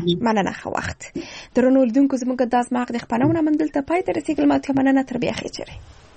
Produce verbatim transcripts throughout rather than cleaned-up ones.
مننه خو وخت درنو لیدونکو زموږ د داس ماغ د خپلونه من دلته پای ته رسیدل ما ته مننه تر بیا خېچره.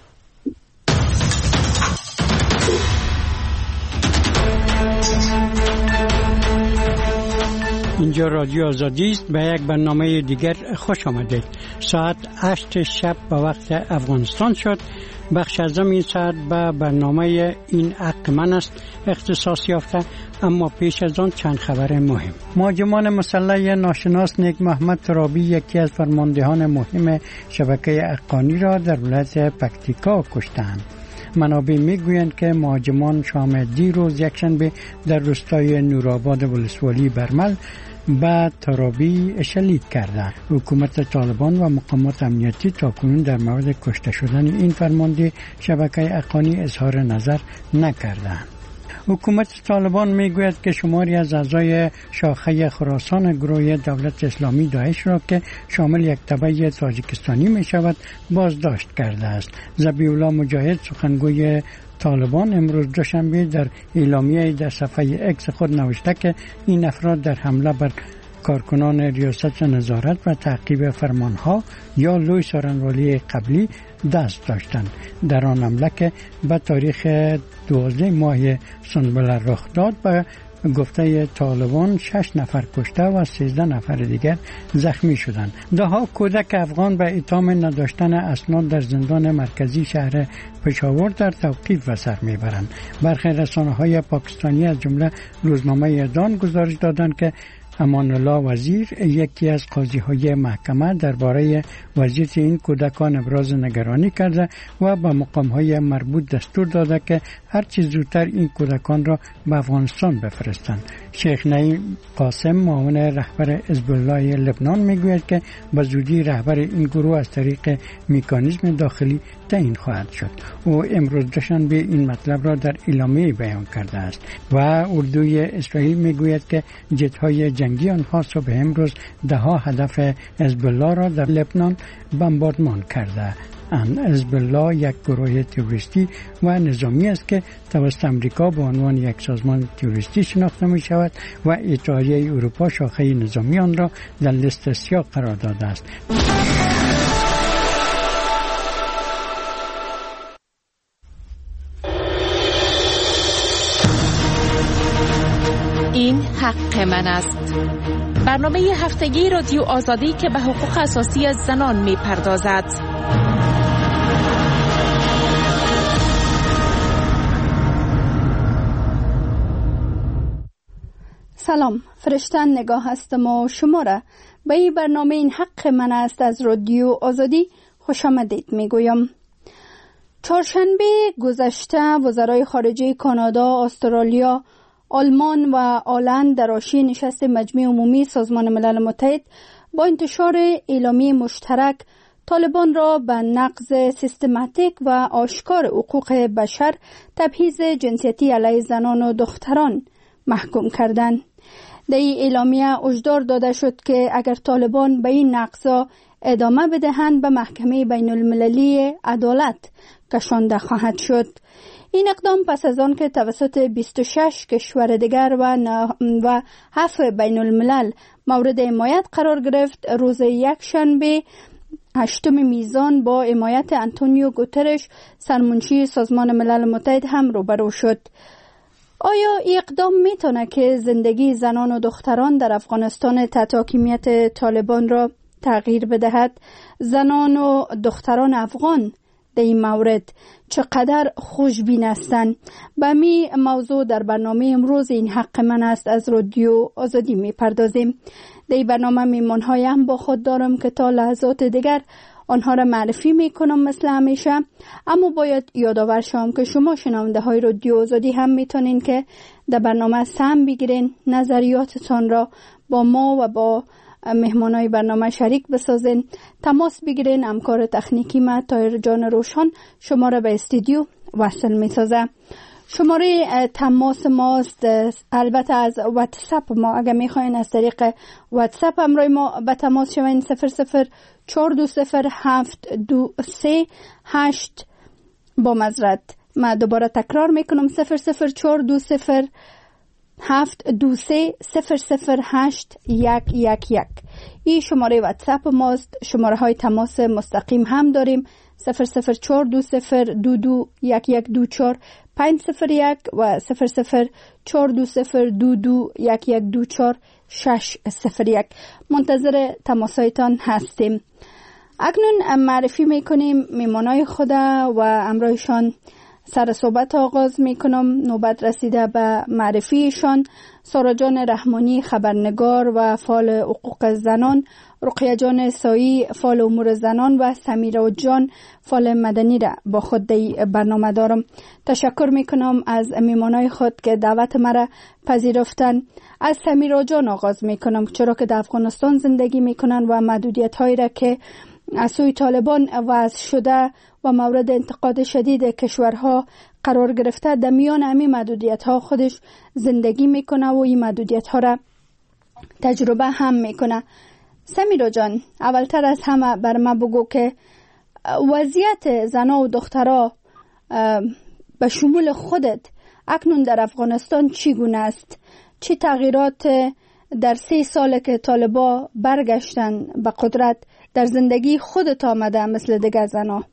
اینجا رادیو آزادی است. به یک برنامه دیگر خوش آمدید. ساعت هشت شب به وقت افغانستان شد. بخش از این ساعت به برنامه این حق من است اختصاص یافته، اما پیش از آن چند خبر مهم. مهاجمان مسلح ناشناس نیک محمد ترابی یکی از فرماندهان مهم شبکه حقانی را در ولایت پکتیکا کشتند. منابع میگویند که مهاجمان شام دیروز یکشنبه در روستای نورآباد ولسوالی برمل به ترابی شلیک کردند. حکومت طالبان و مقامات امنیتی تاکنون در مورد کشته شدن این فرمانده شبکه حقانی اظهار نظر نکردند. حکومت طالبان میگوید که شماری از اعضای شاخه خراسان گروه دولت اسلامی داعش را که شامل یک تبع تاجیکستانی می شود بازداشت کرده است. ذبیح الله مجاهد سخنگوی طالبان امروز دوشنبه در اعلامیه در صفحه اکس خود نوشته که این افراد در حمله بر کارکنان ریاست نظارت و تعقیب فرمانها یا لوی سارنوالی قبلی دست داشتند. در آن حمله که به تاریخ دوازده ماه سنبل رخ داد به گفته طالبان شش نفر کشته و سیزده نفر دیگر زخمی شدند. دهها کودک افغان به اتهام نداشتن اسناد در زندان مرکزی شهر پشاور در توقیف به سر میبرند. برخی رسانه‌های پاکستانی از جمله روزنامه دان گزارش دادند که امان الله وزیر یکی از قاضی‌های محکمه درباره وضعیت این کودکان ابراز نگرانی کرده و به مقام‌های مربوط دستور داده که هر چه زودتر این کودکان را به افغانستان بفرستند. شیخ نعیم قاسم معاون رهبر حزب الله لبنان میگوید که به زودی رهبر این گروه از طریق مکانیزم داخلی تعیین خواهد شد. او امروز دوشنبه این مطلب را در اعلامیه بیان کرده است و اردوی اسرائیل میگوید که جت‌های جنگی آنها صبح امروز ده ها هدف حزب الله را در لبنان بمباردمان کرده. حزب الله یک گروه تروریستی و نظامی است که توسط امریکا به عنوان یک سازمان تروریستی شناخته می شود و اتحادیه اروپا شاخه نظامی آن را در لیست سیاه قرار داده است. این حق من است. برنامه هفتگی رادیو آزادی که به حقوق اساسی زنان می پردازد. سلام، فرشتن نگاه هستم و شما را به این برنامه این حق من است از رادیو آزادی خوش آمدید می گویم. چهارشنبه گذشته وزرای خارجه کانادا، استرالیا، آلمان و آلند در حاشیه نشست مجمع عمومی سازمان ملل متحد با انتشار اعلامیه مشترک طالبان را به نقض سیستماتیک و آشکار حقوق بشر، تبعیض جنسیتی علیه زنان و دختران محکوم کردند. در این اعلامیه هشدار داده شد که اگر طالبان به این نقضا ادامه بدهند به محکمه بین المللی عدالت کشانده خواهد شد. این اقدام پس از آن که توسط بیست و شش کشور دیگر و و هفت بین الملل مورد حمایت قرار گرفت، روز یک شنبه هشتم میزان با حمایت انتونیو گوترش سرمنشی سازمان ملل متحد هم روبرو شد. آیا این اقدام میتونه که زندگی زنان و دختران در افغانستان تحت حاکمیت طالبان را تغییر بدهد؟ زنان و دختران افغان در این مورد چقدر خوشبین هستند؟ به می موضوع در برنامه امروز این حق من است از رادیو آزادی می پردازیم. در این برنامه میمان‌های هم با خود دارم که تا لحظات دیگر آنها را معرفی می کنم مثل همیشه. اما باید یادآور شوم که شما شنونده های رادیو آزادی هم میتونین که در برنامه سهم بگیرین، نظریاتتان را با ما و با مهمانای برنامه شریک بسازین، تماس بگیرین. همکار تکنیکی ما طاهر جان روشن شما را به استودیو وصل می سازه. شماره تماس ماست البته از واتساپ ما، اگر میخواین از طریق واتساپ همراه ما به تماس شوین صفر صفر چهار دو صفر هفت دو سه هشت با معذرت ما دوباره تکرار میکنم صفر صفر چهار دو صفر هفت دو سه صفر صفر هشت یک یک یک. این شماره واتساپ ماست. شماره های تماس مستقیم هم داریم: صفر صفر چهار دو صفر دو دو یک یک دو چهار پنج صفر یک و صفر صفر چهار دو صفر دو دو یک یک دو چهار شش صفر یک. منتظر تماسایتان هستیم. اکنون معرفی میکنیم میمانای خود و امرایشان سر صحبت آغاز میکنم. نوبت رسیده به معرفیشان. سارا جان رحمانی خبرنگار و فعال حقوق زنان، رقیه جان سایی فعال امور زنان و سمیرا جان فعال مدنی را با خود در برنامه دارم. تشکر میکنم از میمانای خود که دعوت مرا پذیرفتن. از سمیرا جان آغاز میکنم، چرا که در افغانستان زندگی میکنن و محدودیت هایی را که از سوی طالبان وضع شده و مورد انتقاد شدید کشورها قرار گرفته، در میان همین محدودیت ها خودش زندگی میکنه و این محدودیت ها را تجربه هم میکنه. سمیرا جان، اولتر از همه بر ما بگو که وضعیت زنا و دخترها به شمول خودت اکنون در افغانستان چگونه است؟ چه تغییرات در سه سال که طالبا برگشتن به قدرت در زندگی خودت آمده مثل دیگر زنا؟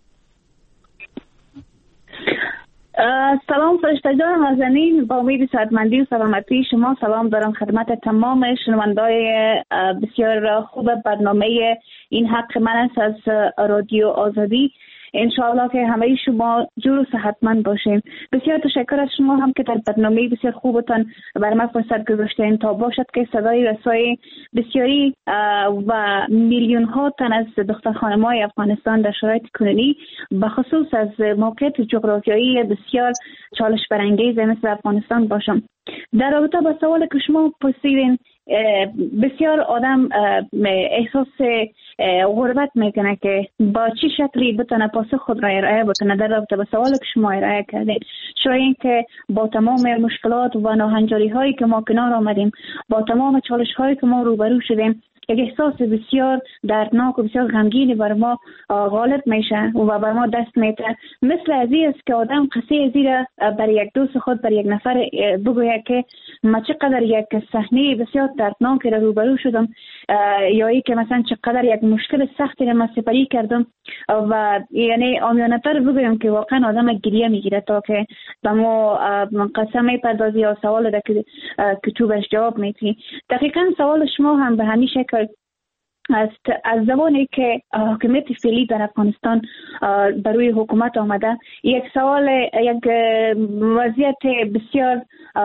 سلام فرشته جان نازنین، با امید سعادتمندی و سلامتی شما سلام دارم خدمت تمام شنوندای بسیار خوب برنامه این حق من است از رادیو آزادی. انشاءالله که همه شما جور و صحتمند باشین. بسیار تشکر از شما هم که در برنامه بسیار خوبتان بر من فرصت گذاشتین تا باشد که صدای رسای بسیاری و میلیون ها تن از دختر خانم‌های افغانستان در شرایط کنونی به خصوص از موقعیت جغرافیایی بسیار چالش برانگیز مثل افغانستان باشم. در رابطه با سوال که شما پرسیدین، بسیار آدم احساس غربت میکنه که با چی شکلی بتونه پاسخ خود را ارائه بکنه در رابطه با سوال که شما ارائه کردید. شاید که با تمام مشکلات و ناهنجاری هایی که ما کنار آمدیم، با تمام چالش هایی که ما روبرو شدیم، یک احساس بسیار دردناک و بسیار غمگینی بر ما غالب میشه و بر ما دست میده. مثل ازی است که آدم قصه ازی را بر یک دوست خود، بر یک نفر بگوید که ما چقدر یک صحنه بسیار دردناک را روبرو شدم، یا ای که مثلا چقدر یک مشکل سختی را ما سپری کردم و یعنی آمیانه تر بگویم که واقعا آدم گریه میگیره تا که به ما قسم میپردازی یا سوال را که که تو بهش جواب میدی. دقیقا سوال شما هم به همین شکل است. از زمانی که حکومت فعلی در افغانستان بر روی حکومت آمده، یک سوال، یک وضعیت بسیار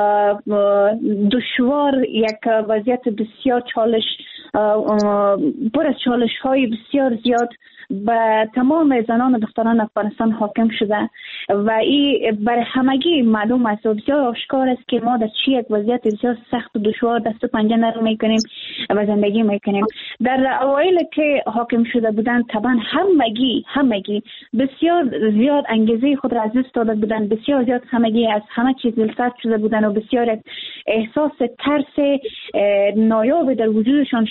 دشوار، یک وضعیت بسیار چالش پر از چالش های بسیار زیاد به تمام زنان و دختران افغانستان حاکم شده و این بر همگی معلوم است و بسیار آشکار است که ما در چی یک وضعیت بسیار سخت و دشوار دست و پنجه نرم میکنیم و زندگی میکنیم. در اوایل که حاکم شده بودن طبعا همگی همگی بسیار زیاد انگیزه خود را از دست داده بودن، بسیار زیاد همگی از همه چیز دلسرد شده بودن و بسیار احساس ترس نایاب در وجودشان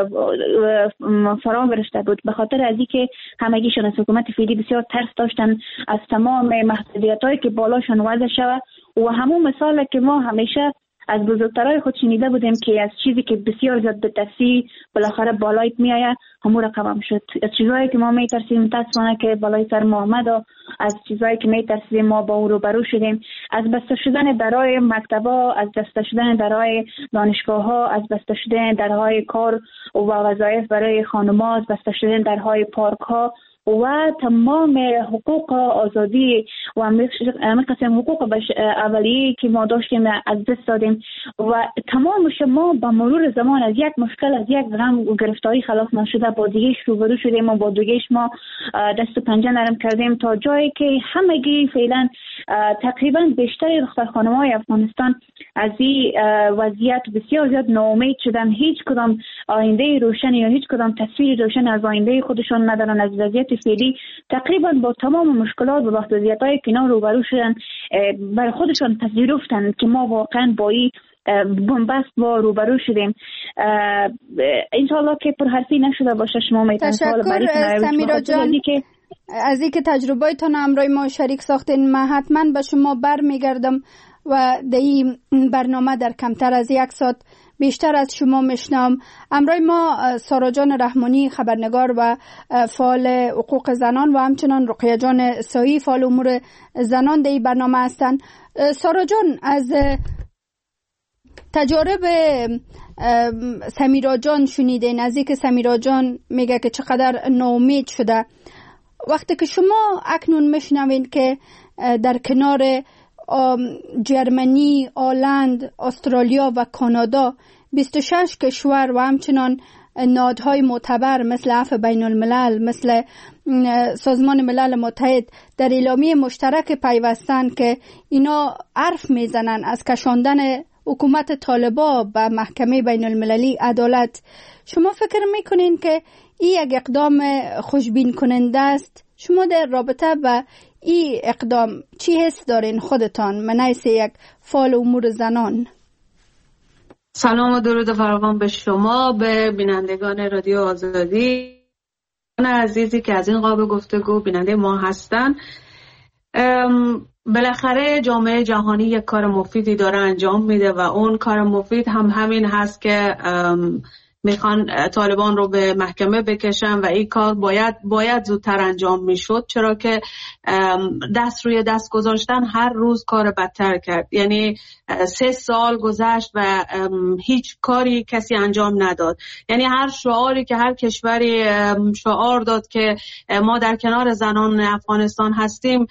فرا گرفته بود، به خاطر از اینکه همگیشون از حکومت فعلی بسیار ترس داشتن از تمام محدودیت‌هایی که بالاشون وضع شود و همون مثال که ما همیشه از بزرگترهای خود شنیده بودیم که از چیزی که بسیار زیاد به ترسی بالاخره بالایت میآید همون رقم شد. از چیزهایی که ما میترسیم متاسفانه که بالای سر ما آمد و از چیزهایی که میترسیم ما با او روبرو شدیم. از بسته شدن درهای مکتبا، از بسته شدن درهای دانشگاه ها، از بسته شدن درهای کار و وظایف برای خانم‌ها، از بسته شدن درهای پارک ها و تمام حقوق آزادی و همه قسم حقوق اولیه که ما داشتیم از دست دادیم و تمام شما با مرور زمان از یک مشکل، از یک غم و گرفتاری خلاص نشده با دیگهش روبرو شدیم و با دیگهش ما دست و پنجه نرم کردیم تا جایی که همگی فعلا تقریبا بیشتر دختر خانم‌های افغانستان از این وضعیت بسیار زیاد ناامید شدن. هیچ کدام آینده روشن یا هیچ کدام تصویر روشن از آینده خودشان ندارن. از وضعیت فعلی تقریبا با تمام مشکلات و محدودیت‌های که اینا روبرو شدن بر خودشان پذیرفتن که ما واقعا با این بنبست با روبرو شدیم. انشاءالله که پرحرفی نشده باشه. شما میتونید سوال بری کنید. سمیرا جان، از اینکه تجربه‌تان همراه ما شریک ساختین، من حتما به شما بر میگردم و در این برنامه در کمتر از یک ساعت بیشتر از شما میشنم. امروز ما سارا جان رحمانی خبرنگار و فعال حقوق زنان و همچنان رقیه جان سایی فعال امور زنان در این برنامه هستند. سارا جان، از تجارب سمیرا جان شنیده، نزدیک سمیرا جان میگه که چقدر ناامید شده. وقتی که شما اکنون میشنوین که در کنار جرمنی، آلند، استرالیا و کانادا بیست و شش کشور و همچنان نهادهای معتبر مثل عفو بین الملل، مثل سازمان ملل متحد در اعلامیه مشترک پیوستن که اینا حرف میزنن از کشاندن حکومت طالبا به محکمه بین المللی عدالت، شما فکر میکنین که این یک اقدام خوشبین کننده است؟ شما در رابطه با این اقدام چی حس دارین خودتان من حیث یک فعال امور زنان؟ سلام و درود فراوان به شما، به بینندگان رادیو آزادی عزیزی که از این قاب گفتگو بیننده ما هستن. بالاخره جامعه جهانی یک کار مفیدی داره انجام میده و اون کار مفید هم همین هست که میخوان طالبان رو به محکمه بکشن و این کار باید باید زودتر انجام میشد، چرا که دست روی دست گذاشتن هر روز کار بدتر کرد. یعنی سه سال گذشت و هیچ کاری کسی انجام نداد. یعنی هر شعاری که هر کشوری شعار داد که ما در کنار زنان افغانستان هستیم،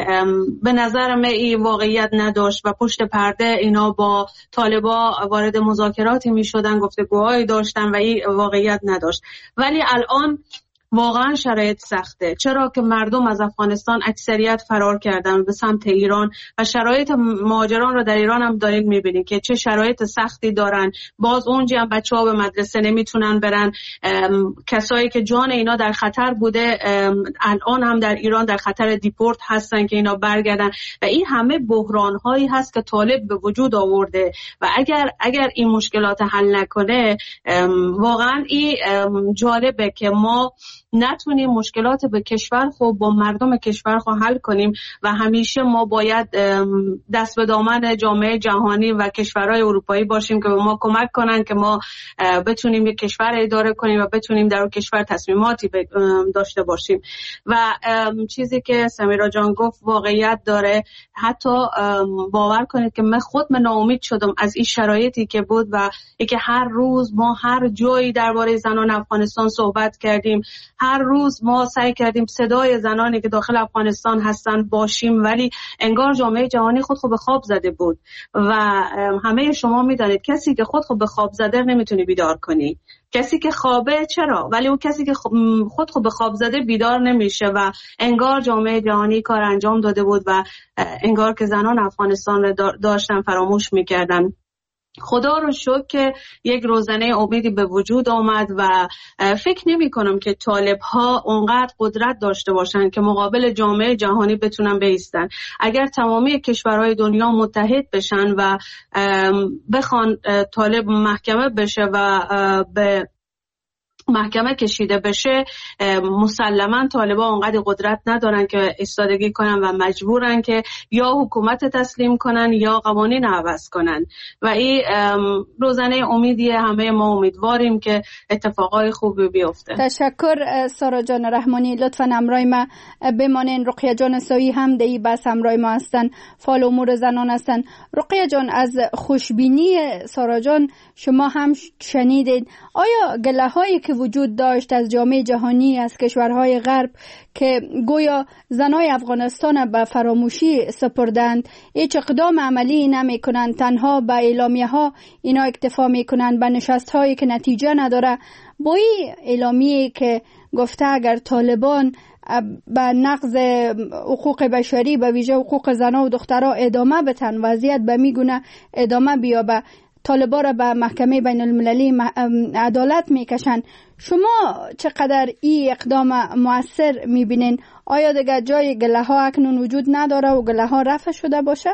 به نظر من این واقعیت نداشت و پشت پرده اینا با طالبا وارد مذاکراتی میشدن، گفتگوهایی داشتن و این واقعیت نداشت. ولی الان واقعا شرایط سخته، چرا که مردم از افغانستان اکثریت فرار کردن به سمت ایران و شرایط مهاجران رو در ایران هم دارید میبینید که چه شرایط سختی دارن. باز اونجا هم بچه‌ها به مدرسه نمیتونن برن، کسایی که جان اینا در خطر بوده الان هم در ایران در خطر دیپورت هستن که اینا برگردن و این همه بحران هایی هست که طالب به وجود آورده و اگر اگر این مشکلات حل نکنه واقعا این جالبه که ما نتونیم مشکلات به کشور خود با مردم کشور خود حل کنیم و همیشه ما باید دست به دامن جامعه جهانی و کشورهای اروپایی باشیم که به ما کمک کنن که ما بتونیم یک کشور اداره کنیم و بتونیم در اون کشور تصمیماتی داشته باشیم. و چیزی که سمیرا جان گفت واقعیت داره. حتی باور کنید که من خود من ناامید شدم از این شرایطی که بود و اینکه هر روز ما هر جایی درباره زنان افغانستان صحبت کردیم، هر روز ما سعی کردیم صدای زنانی که داخل افغانستان هستن باشیم، ولی انگار جامعه جهانی خود خود به خواب زده بود و همه شما میدانید کسی که خود خود به خواب زده نمیتونی بیدار کنی. کسی که خوابه چرا؟ ولی اون کسی که خود خود به خواب زده بیدار نمیشه و انگار جامعه جهانی کار انجام داده بود و انگار که زنان افغانستان رو داشتن فراموش میکردن. خدا رو شکر که یک روزنه امیدی به وجود آمد و فکر نمی کنم که طالب ها اونقدر قدرت داشته باشن که مقابل جامعه جهانی بتونن بایستن. اگر تمامی کشورهای دنیا متحد بشن و بخوان طالب محکمه بشه و به محکمه کشیده بشه، مسلما طالبان اونقدر قدرت ندارن که ایستادگی کنن و مجبورن که یا حکومت تسلیم کنن یا قوانین عوض کنن و این روزنه امیدیه. همه ما امیدواریم که اتفاقای خوبی بیفته. تشکر سارا جان رحمانی. لطفاً همراه ما بمانین. رقیه جان سایی هم دی بس همراه ما هستن، فعال امور زنان هستن. رقیه جان، از خوشبینی سارا جان شما هم شنیدید. آیا گله هایی که وجود داشت از جامعه جهانی، از کشورهای غرب که گویا زنای افغانستان به فراموشی سپردند، هیچ اقدام عملی نمی کنند، تنها به اعلامیه ها اینا اکتفا می کنند، به نشست هایی که نتیجه نداره، با این اعلامیه که گفته اگر طالبان به نقض حقوق بشری به ویژه حقوق زنان و دخترها ادامه بتن، وضعیت به میگونه ادامه بیابه، طالبا را به محکمه بین المللی عدالت میکشن. شما چقدر این اقدام مؤثر میبینین؟ آیا دیگر جای گله ها اکنون وجود نداره و گله ها رفع شده باشه؟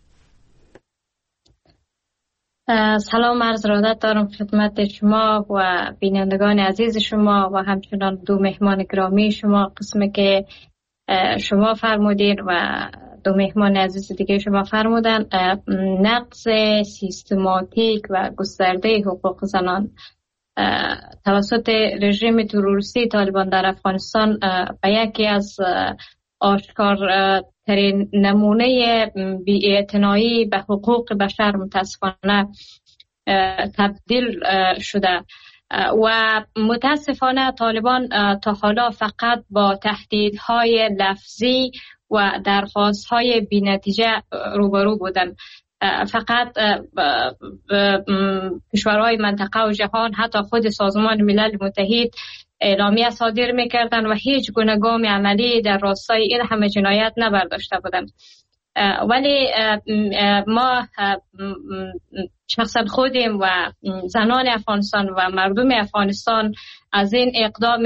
سلام عرض ارادت دارم خدمت شما و بینندگان عزیز شما و همچنان دو مهمان گرامی شما. قسمی که شما فرمودین و دو مهمان عزیز دیگه شما فرمودن، نقض سیستماتیک و گسترده حقوق زنان توسط رژیم تروریستی طالبان در افغانستان به یکی از آشکارترین نمونه بی‌اعتنایی به حقوق بشر متاسفانه تبدیل شده و متاسفانه طالبان تا حالا فقط با تهدیدهای لفظی و درخواستهای بی‌نتیجه روبرو بودند. فقط کشورهای منطقه و جهان، حتی خود سازمان ملل متحد اعلامیه صادر می‌کردند و هیچ گونه گام عملی در راستای این همه جنایت نبرداشته بودند. ولی ما شخصا خودیم و زنان افغانستان و مردم افغانستان از این اقدام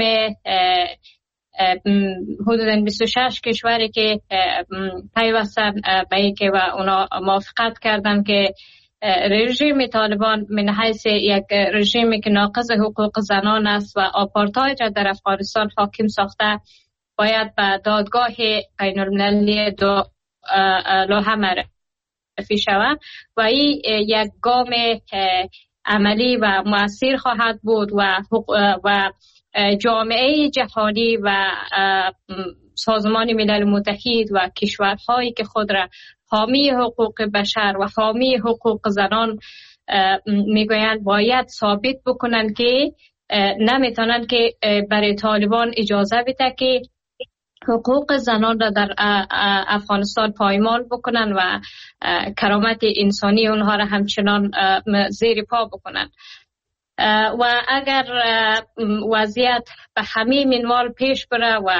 حدوداً بیست و شش کشوری که پیوستن به اینکه و اونا موافقت کردن که رژیم طالبان من حیث یک رژیمی که ناقض حقوق زنان است و آپارتاید را در افغانستان حاکم ساخته باید به دادگاه بین المللی دو لوحه معرفی شود و این یک گام عملی و مؤثر خواهد بود و و جامعه جهانی و سازمان ملل متحد و کشورهایی که خود را حامی حقوق بشر و حامی حقوق زنان میگویند باید ثابت بکنن که نمیتونن که برای طالبان اجازه بده که حقوق زنان را در افغانستان پایمال بکنن و کرامت انسانی اونها را همچنان زیر پا بکنن. و اگر وضعیت به همین منوال پیش بره و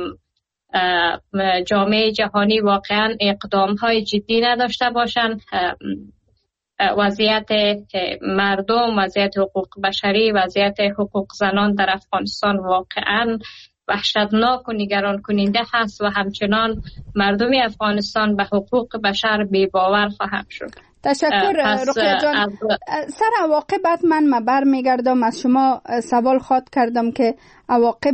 جامعه جهانی واقعا اقدام های جدی نداشته باشند، وضعیت مردم، وضعیت حقوق بشری، وضعیت حقوق زنان در افغانستان واقعا وحشتناک و نگران کننده هست و همچنان مردم افغانستان به حقوق بشر بی‌باور خواهند شد. تشکر رقیه جان. سر عواقب من ما برمیگردم، از شما سوال خواد کردم که عواقب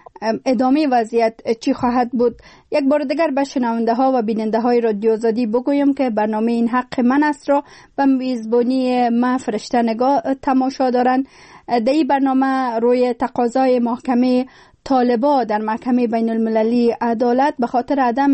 ادامه وضعیت چی خواهد بود. یک بار دیگر به شنونده ها و بیننده های رادیو آزادی بگویم که برنامه این حق من است را به میزبانی ما فرشته نگاه تماشا دارند. در این برنامه روی تقاضای محکمه طالبا در محکمه بین المللی عدالت به خاطر عدم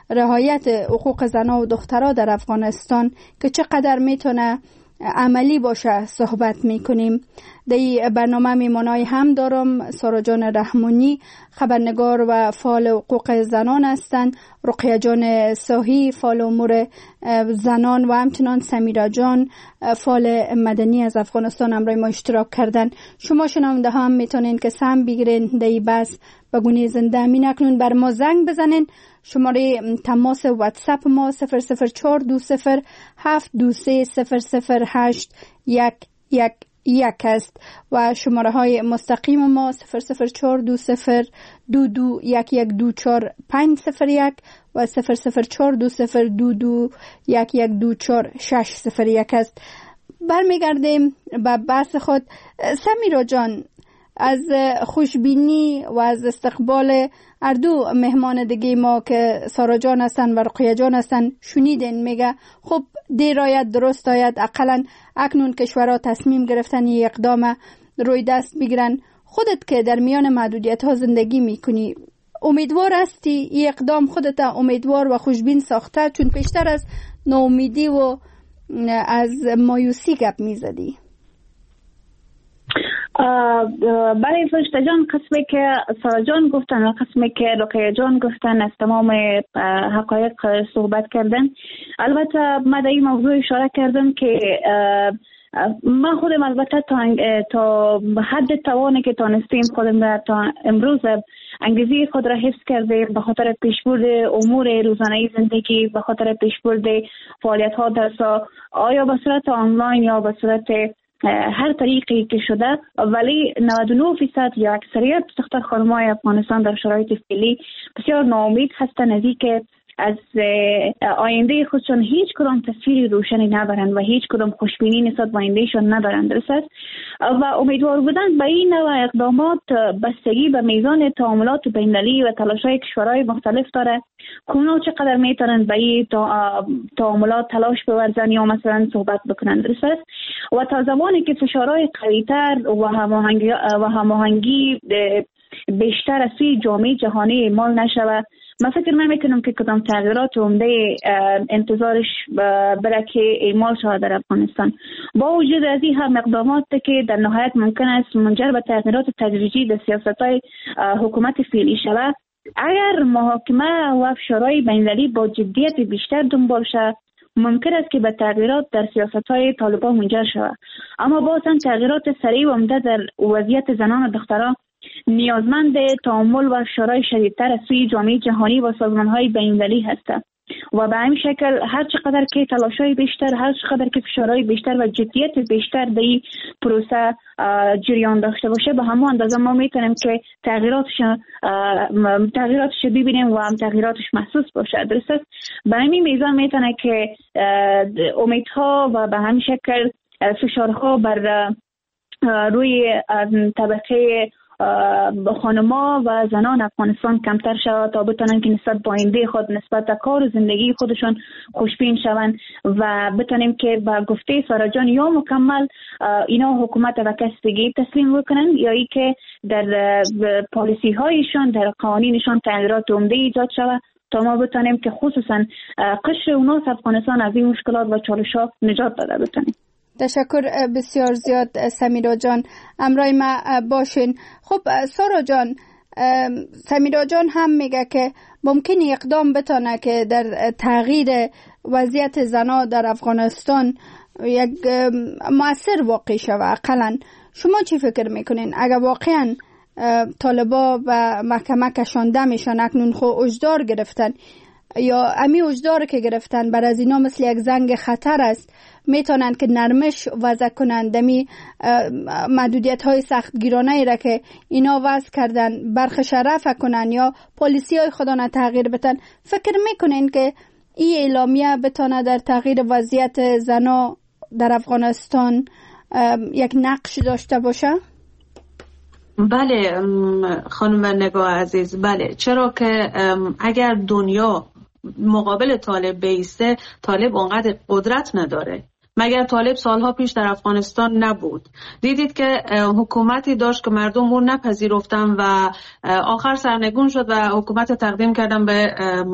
رعایت حقوق زنان و دخترها در افغانستان که چقدر میتونه عملی باشه صحبت میکنیم. در برنامه میمانای هم دارم سارا جان رحمانی، خبرنگار و فعال حقوق زنان هستند، رقیه جان ساهی فعال امور زنان و همچنان سمیرا جان فعال مدنی از افغانستان همراه ما اشتراک کردن. شما شنونده ها هم میتونین که سهم بگیرین در این بحث به گونه زنده. همین اکنون بر ما زنگ بزنین. شماره تماس واتساپ ما صفر صفر چهار دو صفر هفت دو سه صفر صفر هشت یک یک یک است و شماره های مستقیم ما صفر صفر چهار دو صفر دو دو یک یک دو چهار پنج صفر یک و صفر صفر چهار دو صفر دو دو یک یک دو چهار شش صفر یک است. برمیگردیم به بحث خود. سمیرا جان، از خوشبینی و از استقبال اردو مهمان دیگه ما که سارا جان هستن و رقیه جان هستن شنیدین، میگه خب دیر آید درست آید، اقلا اکنون کشورها تصمیم گرفتن یک اقدام روی دست بگیرن. خودت که در میان محدودیت ها زندگی میکنی امیدوار هستی این اقدام خودت امیدوار و خوشبین ساخته؟ چون پیشتر از ناامیدی و از مایوسی گپ میزدی. برای فرشته جان، قسمی که سارا جان گفتن و قسمی که رقیه جان گفتن از تمام حقایق صحبت کردن. البته من در این موضوع اشاره کردم که ما خودم البته تا, تا حد توانی که تانستیم خودم تا امروز انگیزه خود را حفظ کردیم به خاطر پیشبرد امور روزانه زندگی، به خاطر پیشبرد فعالیت ها در سا آیا به صورت آنلاین یا به صورت هر طریقی که شده، ولی نود و نه درصد یا اکثریت دختر خانم‌های افغانستان در شرایط فعلی بسیار ناامید هستند از اینکه از آینده خودشان هیچ کدام تصویر روشنی ندارند و هیچ کدام خوشبینی نسبت به آیندهشان ندارند، درست است؟ و امیدوار بودن به این نوع اقدامات بستگی به میزان تعاملات بین‌المللی و تلاش‌های کشورهای مختلف داره. اونا چقدر میتونن به این تعاملات تلاش بورزن یا مثلا صحبت بکنن، درست است؟ و تا زمانی که فشارهای قوی‌تر و هماهنگی و هماهنگی بیشتر از سوی جامعه جهانی اعمال نشود، من فکر نمیکنم که کدام تغییرات عمده انتظارش برای که اعمال شود در افغانستان. با وجود از این هم اقدامات که در نهایت ممکن است منجر به تغییرات تدریجی در سیاست‌های حکومت فعلی شود، اگر محاکمه و فشارهای بین‌المللی با جدیت بیشتر دنبال شود، ممکن است که به تغییرات در سیاست‌های طالبان منجر شود. اما باز هم تغییرات سریع و عمده در وضعیت زنان و دختران نیازمند تعامل و فشارهای شدیدتر از سوی جامعه جهانی و سازمان‌های بین‌المللی هستند و به همین شکل هر چقدر که تلاش‌های بیشتر، هر چقدر که فشارهای بیشتر و جدیت بیشتر در این پروسه جریان داشته باشه، به همون اندازه ما میتونیم که تغییراتش تغییراتش ببینیم و هم تغییراتش محسوس باشه، درست است؟ به همین میزان میتونه که امیدها و به همین شکل فشارها بر روی طبقه خانما و زنان افغانستان کمتر شود تا بتونن که نسبت به آینده خود، نسبت به کار و زندگی خودشون خوشبین شوند و بتونیم که با گفته سارا جان یا مکمل اینا حکومت و کس دیگه تسلیم بکنن یا ای که در پالیسی هایشان، در قوانینشان تغییرات عمده ایجاد شود تا ما بتونیم که خصوصا قشر اوناس افغانستان از این مشکلات و چالش‌ها نجات داده بتونیم. تشکر بسیار زیاد سمیرا جان، همراه ما باشین. خب سارا جان، سمیرا جان هم میگه که ممکن اقدام بتونه که در تغییر وضعیت زنا در افغانستان یک مؤثر واقع شود. اقلا شما چی فکر میکنین؟ اگر واقعا طالبا و محکمه کشانده میشن، اکنون خو اجدار گرفتن یا امی اجدار که گرفتن بر از اینا مثل یک زنگ خطر است، میتونن که نرمش وضع کنن دمی محدودیت های سختگیرانه ای را که اینا وضع کردن برخش رفع کنن یا پالیسی های خودانه تغییر بتن. فکر میکنین که این اعلامیه بتونه در تغییر وضعیت زنا در افغانستان یک نقش داشته باشه؟ بله خانم نگاه عزیز، بله، چرا که اگر دنیا مقابل طالب بیسته، طالب اونقدر قدرت نداره. مگر طالب سالها پیش در افغانستان نبود؟ دیدید که حکومتی داشت که مردم اون نپذیرفتن و آخر سرنگون شد و حکومت تقدیم کردن به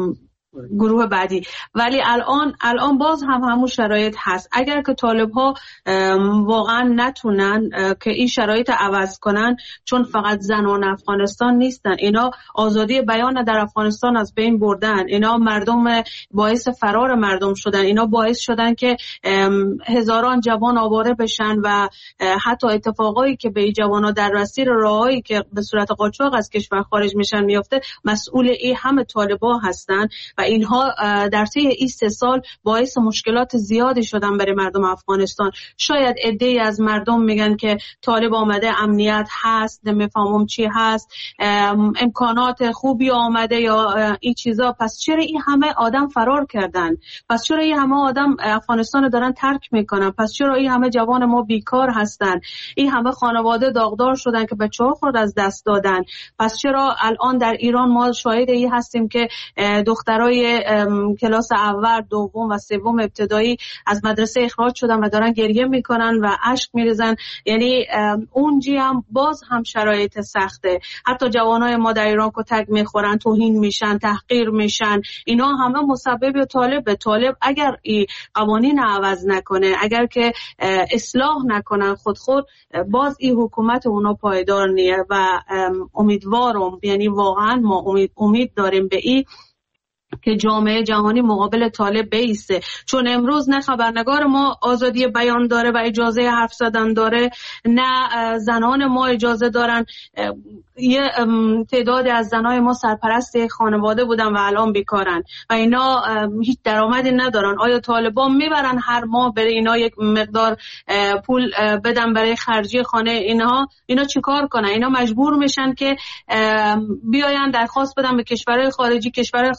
گروه بعدی. ولی الان الان باز هم همون شرایط هست. اگر که طالب ها واقعا نتونن که این شرایط عوض کنن، چون فقط زنان افغانستان نیستن، اینا آزادی بیان در افغانستان از بین بردن، اینا مردم باعث فرار مردم شدن، اینا باعث شدن که هزاران جوان آواره بشن و حتی اتفاقایی که به این جوانا در مسیر راهایی که به صورت قاچاق از کشور خارج میشن میفته، مسئول این همه طالبا هستن و اینها در طی این سه سال باعث مشکلات زیادی شدن برای مردم افغانستان. شاید عده‌ای از مردم میگن که طالب آمده، امنیت هست، نمیفهمم چی هست، امکانات خوبی آمده یا این چیزا، پس چرا این همه آدم فرار کردن؟ پس چرا این همه آدم افغانستان دارن ترک میکنن؟ پس چرا این همه جوان ما بیکار هستن؟ این همه خانواده داغدار شدن که بچه‌ها خود از دست دادن؟ پس چرا الان در ایران ما شاهد این هستیم که دخترای کلاس اول، دوم و سوم ابتدایی از مدرسه اخراج شدن و دارن گریه میکنن و اشک میریزن؟ یعنی اونجی هم باز هم شرایط سخته. حتی جوانای ما در ایران کتک میخورن، توهین میشن، تحقیر میشن. اینا همه مسبب طالب. طالب اگر این قوانین عوض نکنه، اگر که اصلاح نکنن خود خود، باز این حکومت اونا پایدار نیه و امیدوارم، یعنی واقعا ما امید, امید داریم به این که جامعه جهانی مقابل طالب بیسته. چون امروز نه خبرنگار ما آزادی بیان داره و اجازه حرف زدن داره، نه زنان ما اجازه دارن. یه تعدادی از زنای ما سرپرست خانواده بودن و الان بیکارن و اینا هیچ درآمدی ندارن. آیا طالبان میبرن هر ماه برای اینا یک مقدار پول بدن برای خرجی خانه اینها؟ اینا چیکار کنن؟ اینا مجبور میشن که بیاین درخواست بدن به کشورهای خارجی. کشورهای خارجی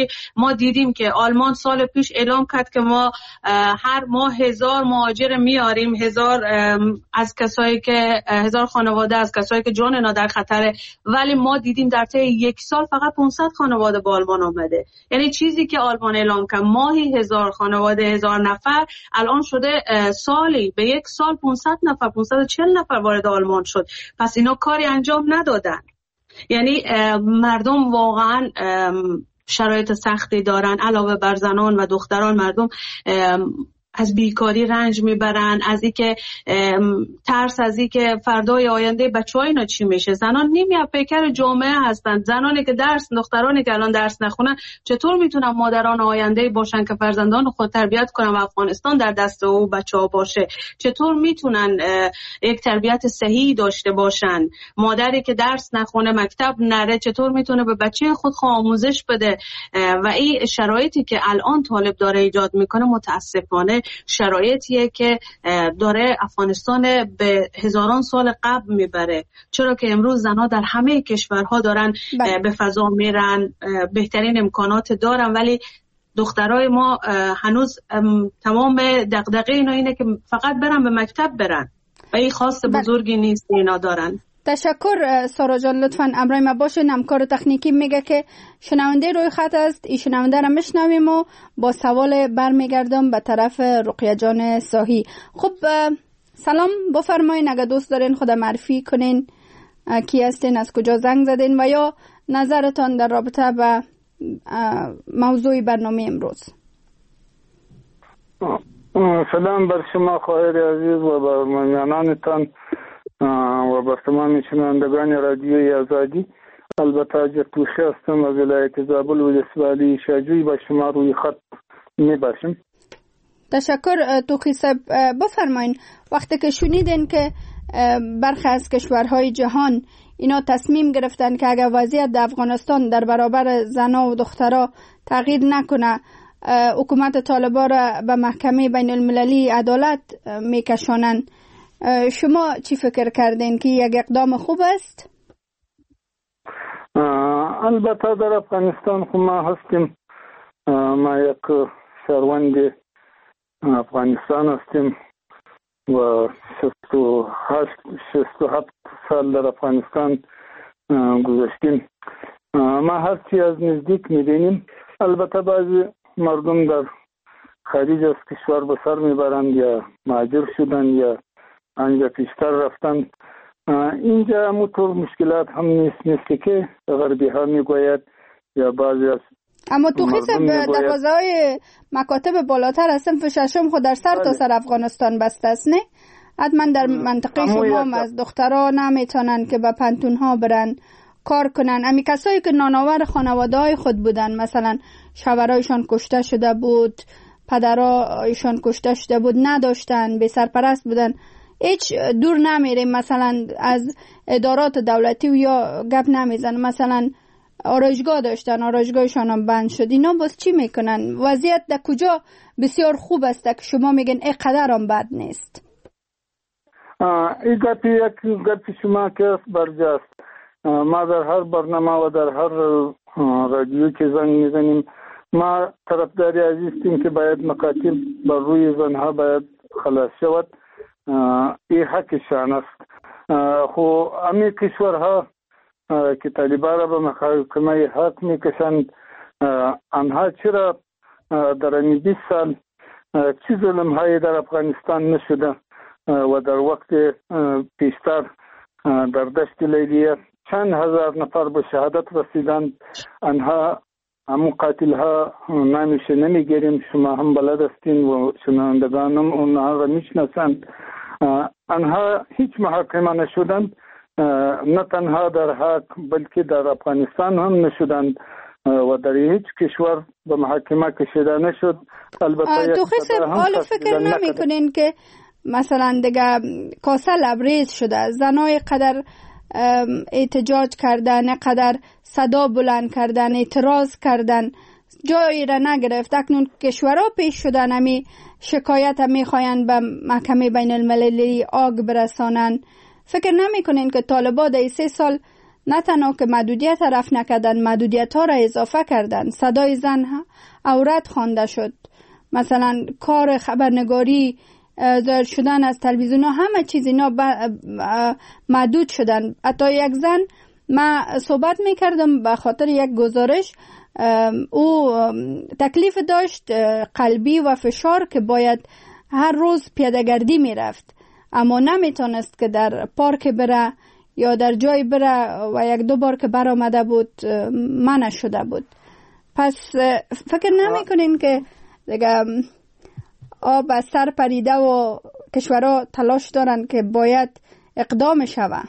ولی ما دیدیم که آلمان سال پیش اعلام کرد که ما هر ماه هزار مهاجر میاریم، هزار از کسایی که هزار خانواده از کسایی که جان اینا در خطره، ولی ما دیدیم در طی یک سال فقط پانصد خانواده به آلمان آمده. یعنی چیزی که آلمان اعلام کرد ماهی هزار خانواده هزار نفر، الان شده سالی به یک سال پانصد نفر پانصد و چهل نفر وارد آلمان شد. پس اینا کاری انجام ندادن. یعنی مردم واقعا شرایط سختی دارن، علاوه بر زنان و دختران مردم از بیکاری رنج میبرن، از اینکه ترس از اینکه فردای آینده بچه‌ها اینا چی میشه. زنان نیمی از پیکر جامعه هستند. زنانی که درس، دخترانی که الان درس نخونن چطور میتونن مادران آینده باشن که فرزندان خود تربیت کنن و افغانستان در دست او بچه‌ها باشه؟ چطور میتونن یک تربیت صحیح داشته باشن؟ مادری که درس نخونه، مکتب نره، چطور میتونه به بچه خود آموزش بده؟ و این شرایطی که الان طالب داره ایجاد میکنه متاسفانه شرایطیه که داره افغانستان به هزاران سال قبل میبره. چرا که امروز زنها در همه کشورها دارن بله. به فضا میرن، بهترین امکانات دارن، ولی دخترای ما هنوز تمام دغدغه اینا اینه که فقط برن به مکتب برن و این خواست بزرگی نیست اینا دارن. تشکر سارا جان. لطفاً امرای ما باشین. همکار تکنیکی میگه که شنونده روی خط است، این شنونده را میشنویم و با سوال برمیگردم به طرف رقیه جان ساهی. خب سلام، بفرمایین. اگه دوست دارین خود معرفی کنین، کی هستین، از کجا زنگ زدین و یا نظرتان در رابطه با موضوع برنامه امروز. سلام بر شما خواهر عزیز و بر مهمانانتان و بر تمام شنوندگان رادیوی آزادی. البته اجر توخی هستم از ولایت زابل و ولسوالی شاجوی با شما روی خط میباشم. تشکر توخی صاحب. بفرمایین، وقتی که شنیدین که برخی از کشورهای جهان اینا تصمیم گرفتن که اگر وضعیت در افغانستان در برابر زنها و دخترها تغییر نکنه، حکومت طالبان را به محکمه بین المللی عدالت میکشانن، شما چی فکر کردین که یک اقدام خوب است؟ البته در افغانستان خو ما هستیم، ما یک شهروند افغانستان هستیم و شصت و هفت سال در افغانستان گذاشتیم. ما هر چی از نزدیک میبینیم. البته بعضی مردم در خارج از کشور به سر میبرند یا مهاجر شدن یا آنجا پیشتر رفتن. اینجا همونطور مشکلات هم نیست مثل که غربی ها میگوید یا بعضی از اما تو خیصه دروازه های مکاتب بالاتر از صنف ششم خود در سر تا سر افغانستان بسته است، نه؟ حتما در منطقه شما هم از دخترها نمیتونن که به پنتون ها برن کار کنن. امی کسایی که نانآور خانواده های خود بودن، مثلا شوهرایشان کشته شده بود، پدرایشان کشته شده بود، نداشتن، به سرپرست بودن، هیچ دور نمیریم مثلا از ادارات دولتی و یا گپ نمیزن، مثلا آرایشگاه داشتن، آرایشگاهشان هم بند شد. اینا باز چی میکنن؟ وضعیت در کجا بسیار خوب است که شما میگن ای قدر هم بد نیست؟ این گپی یک گپی شما که است برجاست. ما در هر برنامه و در هر رادیو که زنگ میزنیم ما طرفداری عزیزیم که باید مکاتب بر روی زنها باید خلاص شود. این حقشان است. خو امی کشورها که طالبان را به محکمه حق میکشند، آنها چرا در این بیست سال چی ظلم های در افغانستان نشده و در وقت پیشتر در دشت لیلیه چند هزار نفر به شهادت رسیدند، آنها همون قاتل ها نامیشه نمیگیریم، شما هم بلد هستین و شنوندگانم اونها را میشناسند. آنها هیچ محاکمه نشدند، نه تنها در حق بلکه در افغانستان هم نشدند و در هیچ کشور به محاکمه کشیده نشد. البته تو خیلی حالا فکر نمی کنین که مثلا دیگه کاسه لبریز شده، زنای قدر احتجاج کردن، قدر صدا بلند کردن، اعتراض کردن، جایی را نگرفت. اکنون کشورها پیش شدن، همی شکایت هم میخواین به محکمه بین المللی آگ برسانن. فکر نمی کنین که طالبان در سه سال نه تنها که محدودیت رفع نکردن، محدودیت ها را اضافه کردن. صدای زن عورت خوانده شد. مثلا کار خبرنگاری، ظاهر شدن از تلویزیون ها، همه چیز اینا محدود شدن. حتی یک زن، من صحبت میکردم به خاطر یک گزارش، او تکلیف داشت قلبی و فشار که باید هر روز پیاده‌گردی میرفت، اما نمیتونست که در پارک بره یا در جای بره و یک دو بار که بر آمده بود منع شده بود. پس فکر نمی کنین که دیگه آب از سر پریده و کشورها تلاش دارن که باید اقدام شوه؟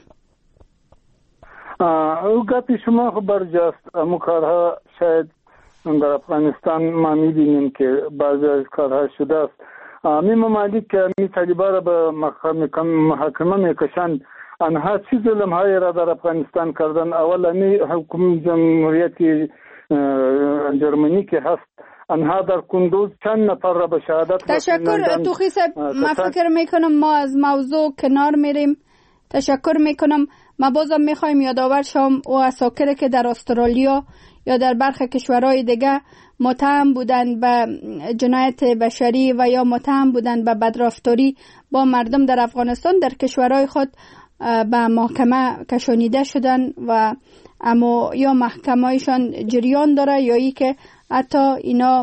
او گپی شما خب برجاست. امو کارها شاید در افغانستان ما میبینیم که بعضی از کارها شده است. می ممالک که می طالبان را به محاکمه میکشند، آنها چه ظلم های را در افغانستان کردن؟ اولا می حکومت جمهوریت جرمنی که هست، آنها در کندوز چند نفر را به شهادت تشکر توخی صاحب. من فکر میکنم ما از موضوع کنار میریم. تشکر میکنم. ما بازم میخوایم یادآور شم و اساکر که در استرالیا یا در برخی کشورهای دیگه متهم بودند به جنایت بشری و یا متهم بودند به بدرفتاری با مردم در افغانستان، در کشورهای خود به محکمه کشانیده شدن و اما یا محکمه‌ایشان جریان داره یا ای که حتی اینا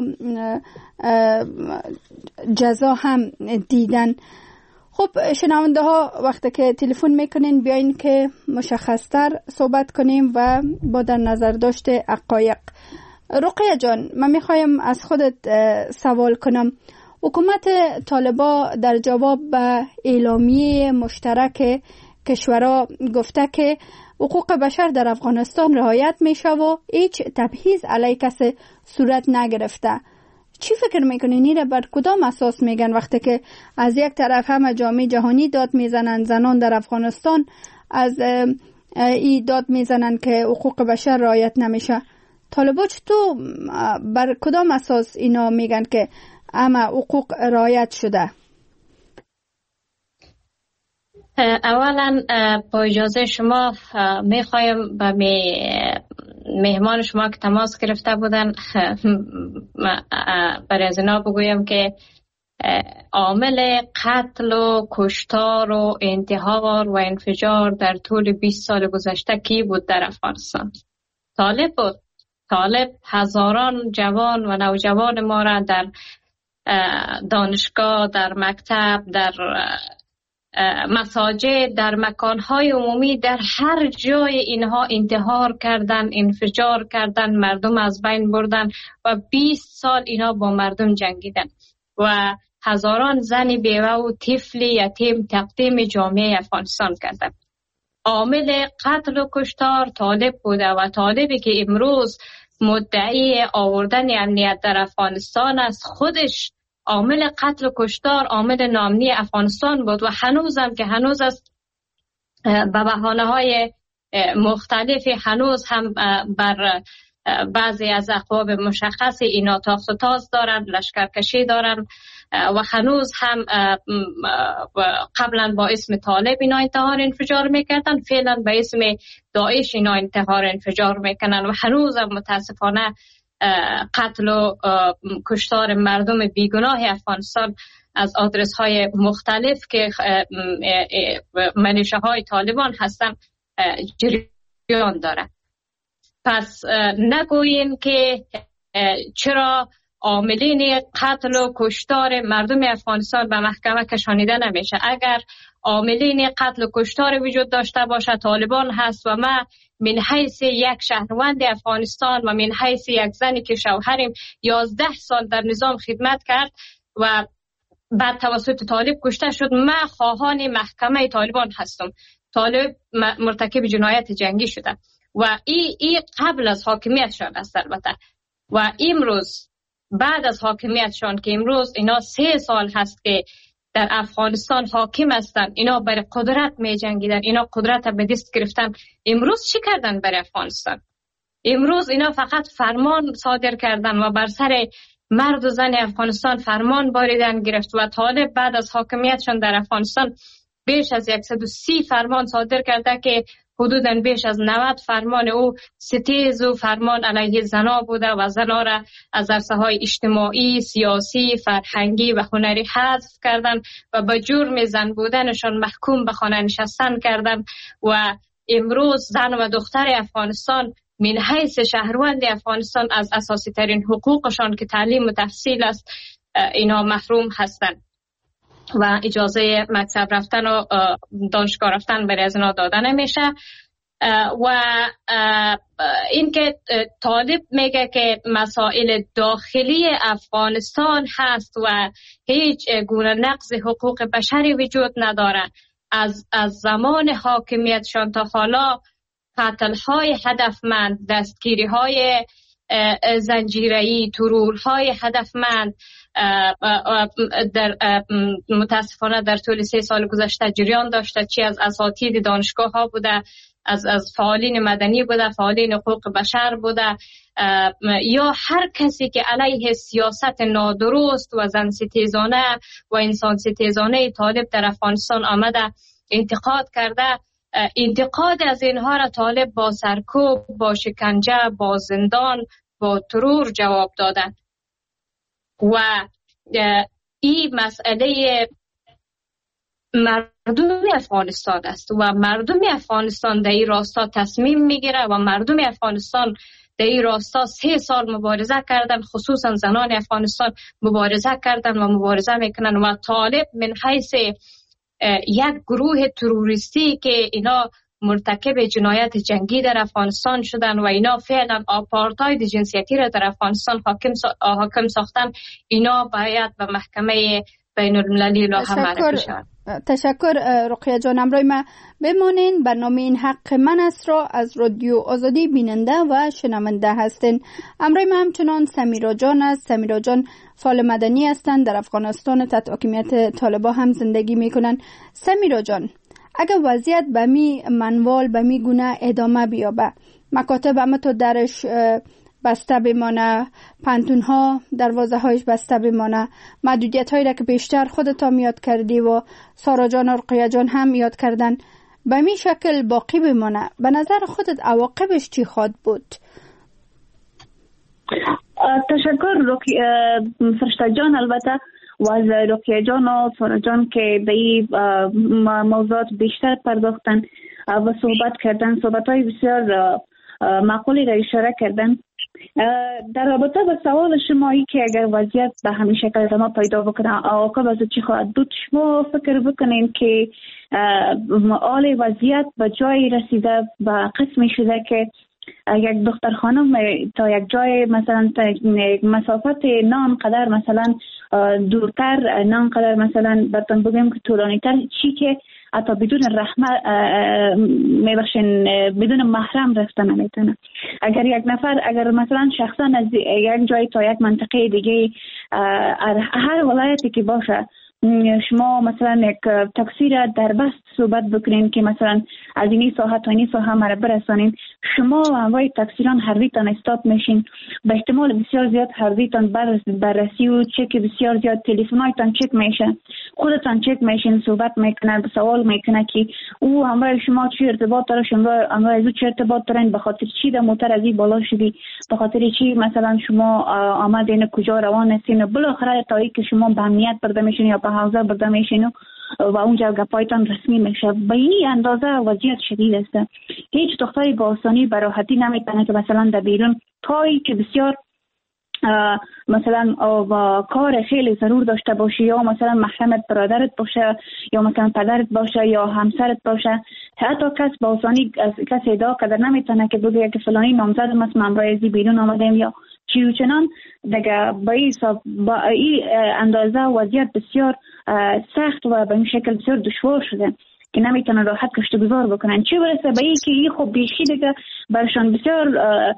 جزا هم دیدن. خب شنونده ها، وقتی که تلفن میکنین بیاین که مشخصتر صحبت کنیم و با در نظر داشته حقایق. رقیه جان، من میخوایم از خودت سوال کنم. حکومت طالبان در جواب به اعلامیه مشترک کشورها گفته که حقوق بشر در افغانستان رعایت میشه و هیچ تبعیض علیه کسی صورت نگرفته. چی فکر میکنین این را بر کدام اساس میگن وقتی که از یک طرف همه جامعه جهانی داد میزنن زنان در افغانستان، از این داد میزنن که حقوق بشر رعایت نمیشه؟ طالبان چطور بر کدام اساس اینا میگن که همه حقوق رعایت شده؟ اولا با اجازه شما میخوایم به می مهمان شما که تماس گرفته بودن برای از اینا بگویم که عامل قتل و کشتار و انتحار و انفجار در طول بیست سال گذشته کی بود در افغانستان؟ طالب بود. طالب هزاران جوان و نوجوان ما را در دانشگاه، در مکتب، در مساجد، در مکانهای عمومی، در هر جای اینها انتحار کردن، انفجار کردن، مردم از بین بردن و بیست سال اینا با مردم جنگیدن و هزاران زن بیوه و طفل یتیم تقدیم جامعه افغانستان کردن. عامل قتل و کشتار طالب بوده و طالبی که امروز مدعی آوردن امنیت در افغانستان است، خودش عامل قتل و کشتار، عامل ناامنی افغانستان بود و هنوزم که هنوز است به بهانه‌های مختلفی هنوز هم بر بعضی از اقوام مشخص اینا تاخت و تاز دارن، لشکرکشی دارن و هنوز هم قبلا با اسم طالب اینا انتحار انفجار میکردن، فعلا با اسم داعش اینا انتحار انفجار میکنن و هنوز هم متاسفانه قتل و کشتار مردم بیگناه افغانستان از آدرس های مختلف که منشه های طالبان هستن جریان داره. پس نگوییم که چرا عاملین قتل و کشتار مردم افغانستان به محکمه کشانیده نمیشه. اگر عاملین قتل و کشتار وجود داشته باشه طالبان هست و ما من حیث یک شهروند افغانستان و من حیث یک زنی که شوهرم یازده سال در نظام خدمت کرد و بعد توسط طالب کشته شد، من خواهان محکمه طالبان هستم. طالب مرتکب جنایت جنگی شده و این ای قبل از حاکمیتشان است البته و امروز بعد از حاکمیتشان که امروز اینا سه سال هست که در افغانستان حاکم هستند، اینا برای قدرت می جنگیدن، اینا قدرت به دست گرفتن. امروز چی کردن برای افغانستان؟ امروز اینا فقط فرمان صادر کردن و بر سر مرد و زن افغانستان فرمان باریدن گرفت و طالب بعد از حاکمیتشان در افغانستان بیش از صد و سی فرمان صادر کرده که حدوداً بیش از نود فرمان او ستیز و فرمان علیه زنا بوده و زنا را از عرصه‌های اجتماعی، سیاسی، فرهنگی و هنری حذف کردن و به جرم زن بودنشان محکوم به خانه نشستن کردن و امروز زن و دختر افغانستان من حیث شهروند افغانستان از اساسی ترین حقوقشان که تعلیم و تحصیل است اینا محروم هستند و اجازه مکتب رفتن و دانشگاه رفتن برای از اینا داده نمیشه. و اینکه طالب میگه که مسائل داخلی افغانستان هست و هیچ گونه نقض حقوق بشری وجود نداره. از از زمان حاکمیتشان تا حالا قتل‌های هدفمند، دستگیری‌های زنجیره‌ای، ترورهای هدفمند در متاسفانه در طول سه سال گذشته جریان داشته، چی از اساتید دانشگاه ها بوده، از از فعالین مدنی بوده، فعالین حقوق بشر بوده، یا هر کسی که علیه سیاست نادرست و زن ستیزانه و انسان ستیزانه طالب در افغانستان آمده انتقاد کرده. انتقاد از اینها را طالب با سرکوب، با شکنجه، با زندان، با ترور جواب دادن و این مسئله مردم افغانستان است و مردم افغانستان در این راستا تصمیم میگیره و مردم افغانستان در این راستا سه سال مبارزه کردن، خصوصا زنان افغانستان مبارزه کردن و مبارزه میکنن و طالب من حیث یک گروه تروریستی که اینا مرتکب جنایت جنگی در افغانستان شدن و اینا فعلا آپارتاید جنسیتی را در افغانستان حاکم حاکم ساختن، اینا باید به محکمه بین المللی لاها معرفی شود. تشکر رقیه جان. امروی ما بمانین. برنامه این حق من است را از رادیو آزادی بیننده و شنونده هستین. امروی ما همچنان سمیرا جان است. سمیرا جان فعال مدنی هستند، در افغانستان تحت حاکمیت طالبان هم زندگی میکنن. سمیرا جان، اگر وضعیت به می منوال به می گونه ادامه بیابه، مکاتب همه تو درش بسته بمانه، پانتون ها دروازه هایش بسته بمانه، محدودیت هایی را که بیشتر خودت هم یاد کردی و سارا جان و رقیه جان هم یاد کردن به می شکل باقی بمانه، به نظر خودت عواقبش چی خواهد بود؟ تشکر فرشته جان. البته و از رقیه جان و سارا جان که به این موضوعات بیشتر پرداختن و صحبت کردن، صحبت های بسیار معقولی را اشاره کردن. در رابطه با سوال شمایی که اگر وضعیت به همین شکل ادامه پیدا بکنه عواقب از چی خواهد بود، شما فکر بکنین که آل وضعیت به جایی رسیده و قسمی شده که یک دختر خانم تا یک جای مثلا مسافت نان قدر مثلا دورتر، نان قدر مثلا براتون بگم که طولانی تر، چی که حتی بدون رحمت میبخشین بدون محرم رفتن نمیتونه. اگر یک نفر اگر مثلا شخصا از یک جای تا یک منطقه دیگه هر ولایتی که باشه شما مثلا یک تاکسی را در بست صحبت بکنین که مثلا از این ساحه تا این ساحه مرا برسانین، شما و انواع تاکسیران هر دیتان استاپ میشین، به احتمال بسیار زیاد هر دیتان بررسی و چک بسیار زیاد، تلفن‌هایتان چک میشه، خودتان چک میشین، صحبت میکنه، سوال میکنه که او همراه شما چی ارتباط داره، شما همراه از او چی ارتباط دارین، به خاطر چی در موتر از این بالا شدی، به خاطر چی مثلا شما آمدین کجا روان هستین، بالاخره تا اینکه شما به امنیت برده میشین یا به حوزه برده میشین و اونجا گپایتان رسمی میشه. به این اندازه وضعیت شدید است. هیچ دختری با آسانی به راحتی نمیتونه که مثلا در بیرون تایی که بسیار مثلا کار خیلی ضرور داشته باشه یا مثلا محرمت برادرت باشه یا مثلا پدرت باشه یا همسرت باشه، حتی کس با آسانی از کس ادعا کردن نمیتونه که بگه که فلانی نامزدم است من برای ازی بیرون آمدم یا چی و چنان. دیگه با این اندازه وضعیت بسیار سخت و به این شکل بسیار دشوار شده که نمیتونن راحت کشت گذار بکنن، چه برسه به این که این خب بیخی دیگه برشان بسیار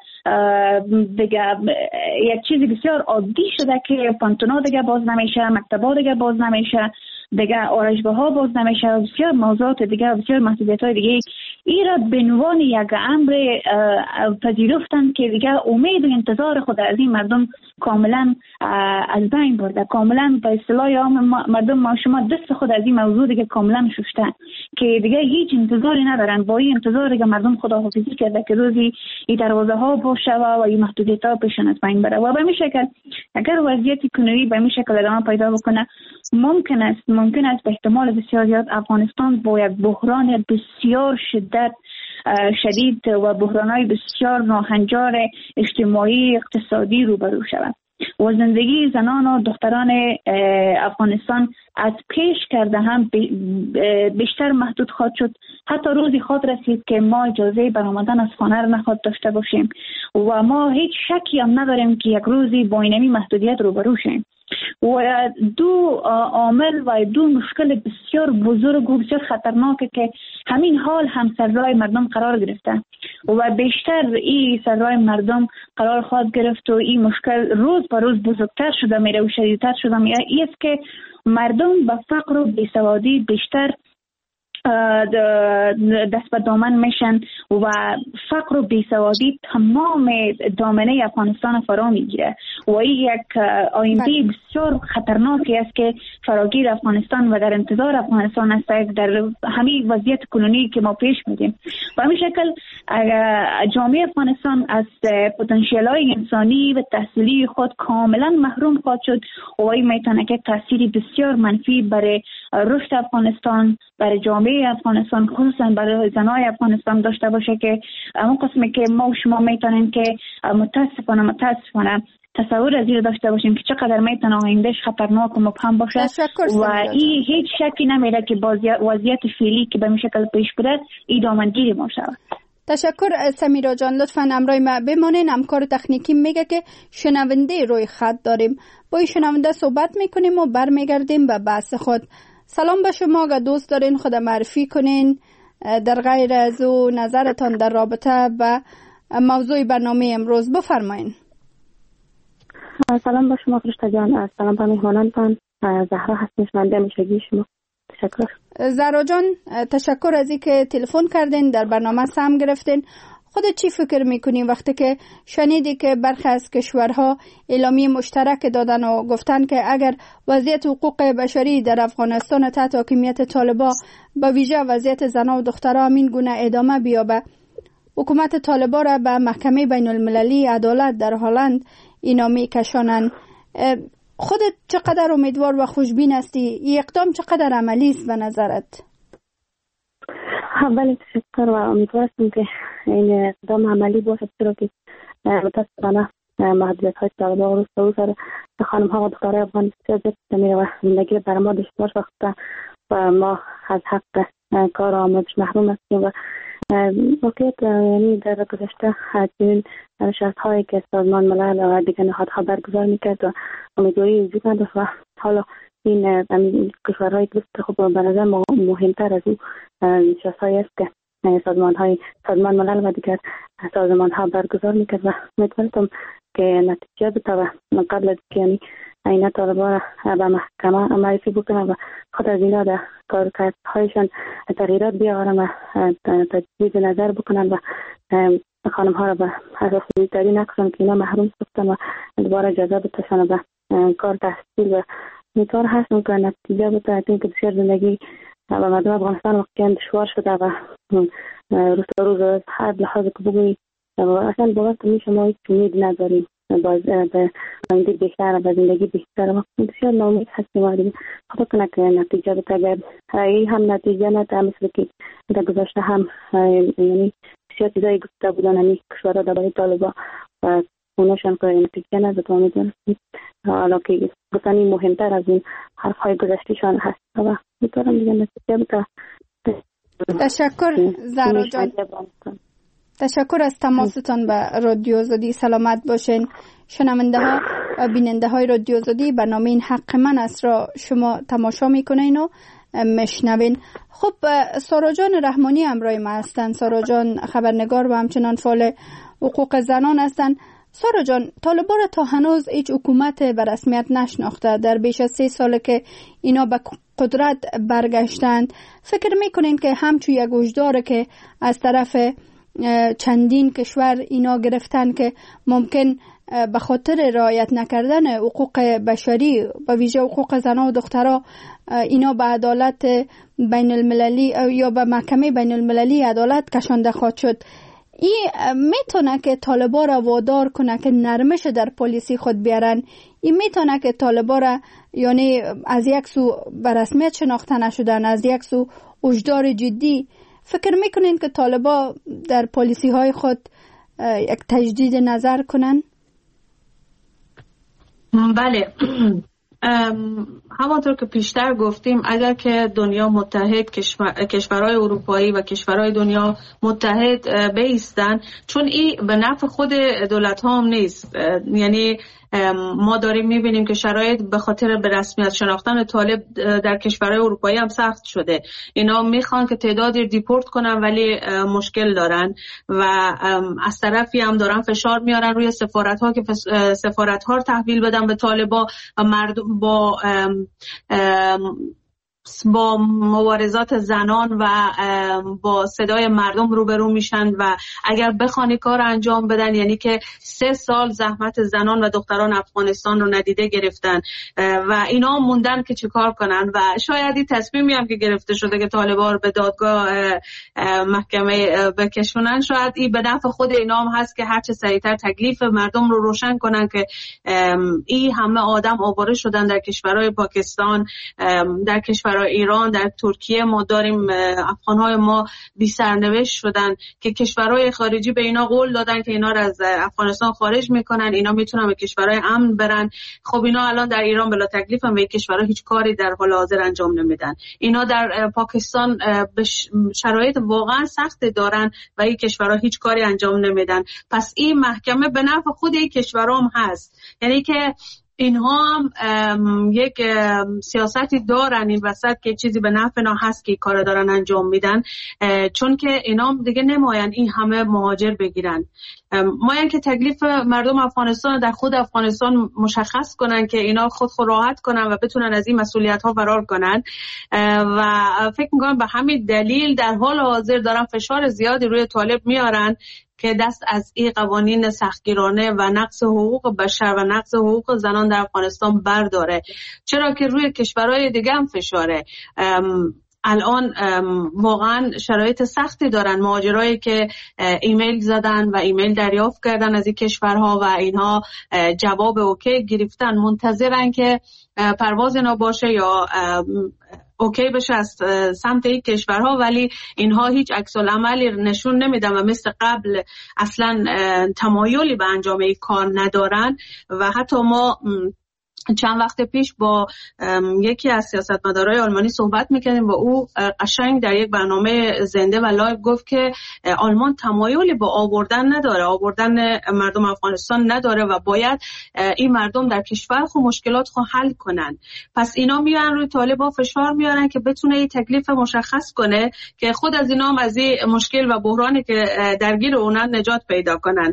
دیگه یک چیزی بسیار عادی شده که پانتونا دیگه باز نمیشه، مکتبا دیگه باز نمیشه، دیگه آرایشگاه ها باز نمیشه و بسیار موضوعات دیگه و بسیار محدودیت های دیگه. این را به عنوان یک امر پذیرفتن که دیگه امید و انتظار خود از این مردم کاملا از بین برده، کاملا به اصطلاح مردم ما شما دست خود از این موضوع دیگه کاملا شستن که دیگه هیچ انتظاری ندارن. با این انتظار دیگه مردم خداحافظی کرده که روزی این دروازه ها باشه و این محدودیت ها پیشن از بین بره و به این شکل اگر وضعیت کنونی به این شکل ادامه پیدا بکنه ممکن است ممکن است به احتمال بسیار زیاد افغانستان با یک بحران بسیار شدت شدید و بحران‌های بسیار ناهنجار اجتماعی اقتصادی روبرو شود و زندگی زنان و دختران افغانستان از پیش کرده هم بیشتر محدود خواهد شد. حتی روزی خواهد رسید که ما اجازه برآمدن از خانه را نخواهد داشته باشیم و ما هیچ شکی هم نداریم که یک روزی با اینمی محدودیت روبرو شیم و دو عامل و دو مشکل بسیار بزرگ و بسیار خطرناکه که همین حال هم سر راه مردم قرار گرفته و بیشتر این سر راه مردم قرار خواهد گرفت و این مشکل روز به روز بزرگتر شده میره و شدیدتر شده میره. این است که مردم به فقر و بیسوادی بیشتر دست به دامن میشن و فقر و بیسوادی تمام دامنه افغانستان فرا میگیره و این یک آینده بسیار خطرناکی است که فراگیر افغانستان و در انتظار افغانستان است در همین وضعیت کنونی که ما پیش میدیم. و همین شکل جامعه افغانستان از پتانسیل های انسانی و تحصیلی خود کاملا محروم خواهد شد و این میتونه که تاثیری بسیار منفی برای رشد افغانستان، برای جامعه افغانستان، خصوصا برای زنای افغانستان داشته باشه که اون قسمی که ما و شما میتونیم که متاسفانه متاسفانه تصور از این داشته باشیم که چقدر میتونه آیندهش خطرناک و مبهم باشه و این هیچ شکی نمیره که با وضعیت فعلی که به این شکل پیش بره این دامنگیری ما شود. تشکر سمیرا جان. لطفاً همراه ما بمانین. همکار تکنیکی میگه که شنونده روی خط داریم، با این شنونده صحبت میکنیم و برمیگردیم به بحث خود. سلام به شما. اگر دوست دارین خود معرفی کنین در غیر از او نظرتان در رابطه به موضوع برنامه امروز بفرمایین. سلام به شما فرشته جان. سلام به مهمانانتان. زهرا هستم، شنونده همیشگی شما. تشکر. زهرا جان تشکر از اینکه تلفن کردین، در برنامه سهم گرفتین. خودت چی فکر میکنی وقتی که شنیدی که برخی از کشورها اعلامیه مشترک دادن و گفتن که اگر وضعیت حقوق بشری در افغانستان تحت حاکمیت طالبان به ویژه وضعیت زنان و دختران این گونه ادامه بیابه، حکومت طالبان را به محکمه بین المللی عدالت در هلند اینا میکشانند. خودت چقدر امیدوار و خوشبین هستی؟ این اقدام چقدر عملی است به نظرت؟ بله تشکر و امیدوار هستم که این اقدام عملی باشد، چرا که متاسفانه محدودیت های طالبان روز به روز خانم ها و دخترای افغان بسیار زیاد میره و زندگی بر ما دشوار ساخته و ما از حق کار آموزش محروم هستیم و واقعیت یعنی در گذشته چنین نشست هایی که سازمان ملل و دیگر نهادها برگزار میکرد و امیدواری وجود نداشت و حالا این کشورهای که خب به نظر مهمتر از این نشست هایی است که سازمان های سازمان ملل و دیگر سازمان ها برگزار میکرد و امیدوارم که نتیجه بده و قبل از که یعنی این طالبان به محکمه معرفی بکنن و خود از اینا در کارکردهایشان تغییرات بیاورن و تجدید نظر بکنن و خانم ها را به اساس بی‌تری نکنن که اینا محروم ساختن و دوباره اجازه بتشن به کار تحصیل و امیدوار هستم که نتیجه بده. که بسیار زندگی و مردم افغانستان واقعا دشوار شده و روز به روز از هر لحاظ که بگویی اصلا باور میشه ما هیچ امید نداریم باز به آینده بهتر و زندگی بهتر و بسیار ناامید هستیم و دیگه خدا کنه که نتیجه بده. اگر این هم نتیجه نده مثل که در گذشته هم یعنی بسیار چیزایی گفته بودن همین کشورها درباره طالبان و اوناشان که نتیجه نده تو امیدوارم حالا که گفتنی مهمتر از این حرفهای گذشتهشان هست و میتونم دیگه نتیجه بده. تشکر زهرا جان. تشکر از تماستان به رادیو آزادی. سلامت باشین. شنونده ها و بیننده های رادیو آزادی برنامه این حق من است را شما تماشا میکنین و مشنوین. خب سارا جان رحمانی همراه ما هستن. سارا جان خبرنگار و همچنان فعال حقوق زنان هستن. سارا جان طالبان تا هنوز هیچ حکومت به رسمیت نشناخته. در بیش از سه ساله که اینا به قدرت برگشتند، فکر میکنین که همچون یک هشدار که از طرف چندین کشور اینا گرفتن که ممکن به خاطر رعایت نکردن حقوق بشری و ویژه حقوق زنان و دخترها اینا به عدالت بین المللی یا به محکمه بین المللی عدالت کشانده خواهد شد، این میتونه که طالبا را وادار کنه که نرمش در پالیسی خود بیارن؟ این میتونه که طالبا را یعنی از یک سو به رسمیت شناخته نشدن، از یک سو هشدار جدی، فکر میکنین که طالبا در پالیسی های خود یک تجدید نظر کنن؟ بله، همانطور که پیشتر گفتیم اگر که دنیا متحد، کشور، کشورهای اروپایی و کشورهای دنیا متحد بایستن، چون این به نفع خود دولت ها هم نیست، یعنی ما داریم میبینیم که شرایط به خاطر به رسمیت شناختن طالب در کشورهای اروپایی هم سخت شده. اینا میخوان که تعدادی دیپورت کنن ولی مشکل دارن و از طرفی هم دارن فشار میارن روی سفارت ها که سفارت ها رو تحویل بدن به طالبا و مردم با ام ام با مبارزات زنان و با صدای مردم روبرو میشن و اگر بخوانی کار انجام بدن، یعنی که سه سال زحمت زنان و دختران افغانستان رو ندیده گرفتن و اینا موندن که چه کار کنن و شاید این تصمیمی هم که گرفته شده که طالبان رو به دادگاه محکمه بکشونن، شاید این به نفع خود اینا هم هست که هرچه سریعتر تکلیف مردم رو روشن کنن که این همه آدم آواره شدن در کشورهای پاکستان، در کشور ایران، در ترکیه ما داریم افغانهای ما بی سرنوشت شدن که کشورهای خارجی به اینا قول دادن که اینا رو از افغانستان خارج میکنن، اینا میتونن به کشورهای امن برن. خب اینا الان در ایران بلا تکلیف هم به کشورها هیچ کاری در حال حاضر انجام نمیدن. اینا در پاکستان شرایط واقعا سخت دارن و این کشورها هیچ کاری انجام نمیدن. پس این محکمه به نفع خود این کشورها هم هست، یعنی که اینها هم یک سیاستی دارن این وسط که چیزی به نفع اینا هست که کار دارن انجام میدن، چون که اینا دیگه نماین این همه مهاجر بگیرن. ماین که تکلیف مردم افغانستان در خود افغانستان مشخص کنن که اینا خود خود راحت کنن و بتونن از این مسئولیت ها فرار کنن و فکر میکنم به همین دلیل در حال حاضر دارن فشار زیادی روی طالب میارن که دست از این قوانین سختگیرانه و نقض حقوق بشر و نقض حقوق زنان در افغانستان برداره، چرا که روی کشورهای دیگه هم فشاره. الان واقعا شرایط سختی دارن مهاجرایی که ایمیل زدن و ایمیل دریافت کردن از این کشورها و اینها جواب اوکی گرفتن، منتظرن که پرواز اینا باشه یا اوکی بشه از سمت این کشورها، ولی اینها هیچ عکس العملی نشون نمیدن و مثل قبل اصلا تمایلی به انجام این کار ندارن. و حتی ما چند وقت پیش با یکی از سیاستمدارای آلمانی صحبت میکردیم و او قشنگ در یک برنامه زنده و لایو گفت که آلمان تمایلی با آوردن نداره، آوردن مردم افغانستان نداره و باید این مردم در کشور خود مشکلات خود حل کنن. پس اینا میان روی طالبا فشار میارن که بتونه این تکلیف مشخص کنه که خود از اینا هم از این مشکل و بحرانی که درگیر اونن نجات پیدا کنن.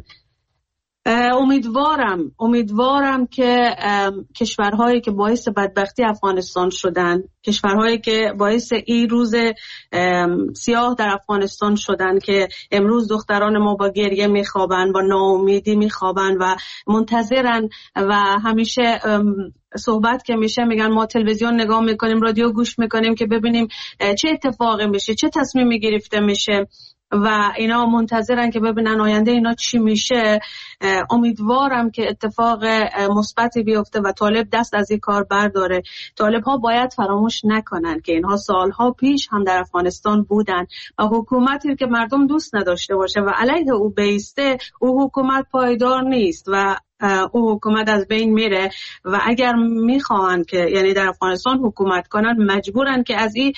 امیدوارم امیدوارم که کشورهایی که باعث بدبختی افغانستان شدن، کشورهایی که باعث این روز سیاه در افغانستان شدن که امروز دختران ما با گریه میخوابن، با ناامیدی میخوابن و منتظرن و همیشه صحبت که میشه میگن ما تلویزیون نگاه میکنیم، رادیو گوش میکنیم که ببینیم چه اتفاقی میشه، چه تصمیمی گرفته میشه و اینا منتظرن که ببینن آینده اینا چی میشه. امیدوارم که اتفاق مثبتی بیفته و طالب دست از این کار برداره. طالب ها باید فراموش نکنن که اینها سالها پیش هم در افغانستان بودن و حکومتی که مردم دوست نداشته باشه و علیه او بیسته، او حکومت پایدار نیست و او حکومت از بین میره و اگر میخوان که یعنی در افغانستان حکومت کنن مجبورن که از این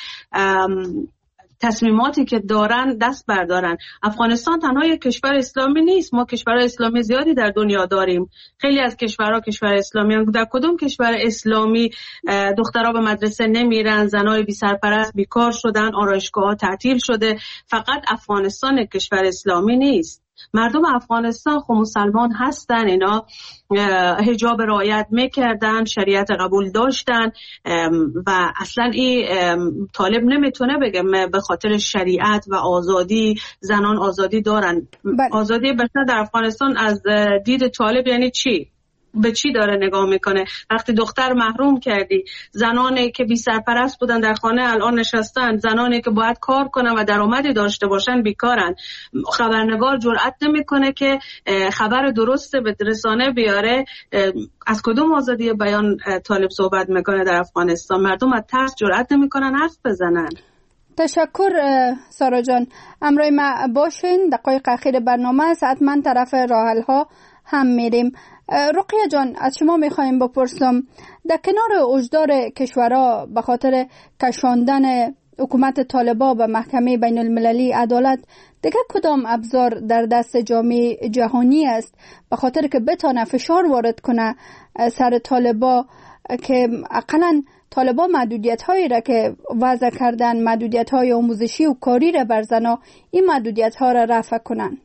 تصمیماتی که دارن دست بردارن. افغانستان تنها یک کشور اسلامی نیست، ما کشورهای اسلامی زیادی در دنیا داریم. خیلی از کشورها کشور اسلامی هستند. در کدوم کشور اسلامی دخترها به مدرسه نمیرن، زنای بی سرپرست بیکار شدن، آرایشگاه‌ها تعطیل شده؟ فقط افغانستان یک کشور اسلامی نیست. مردم افغانستان خب مسلمان هستن، اینا حجاب رعایت میکردن، شریعت قبول داشتن و اصلا این طالب نمیتونه بگه به خاطر شریعت و آزادی زنان آزادی دارن. بله. آزادی بشر در افغانستان از دید طالب یعنی چی؟ به چی داره نگاه میکنه؟ وقتی دختر محروم کردی، زنانی که بی سرپرست بودن در خانه الان نشستن، زنانی که باید کار کنن و درآمدی داشته باشن بیکارن. خبرنگار جرئت نمیکنه که خبر درست به رسانه بیاره. از کدوم آزادی بیان طالب صحبت میکنه در افغانستان؟ مردم از ترس جرئت نمیکنن حرف بزنن. تشکر سارا جان. امروز ما باشین. دقایق اخیر برنامه است، حتما طرف راحل ها هم میریم. رقیه جان، از شما میخوایم بپرسم، در کنار اجدار کشورها به خاطر کشاندن حکومت طالبا به محکمه بین المللی عدالت، دیگه کدام ابزار در دست جامعه جهانی است به خاطر که بتانه فشار وارد کنه سر طالبا که اقلا طالبا محدودیت هایی را که وضع کردن، محدودیت های آموزشی و کاری را بر زنا، این محدودیت ها را رفع کنن؟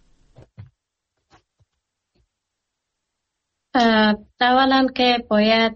اولا که باید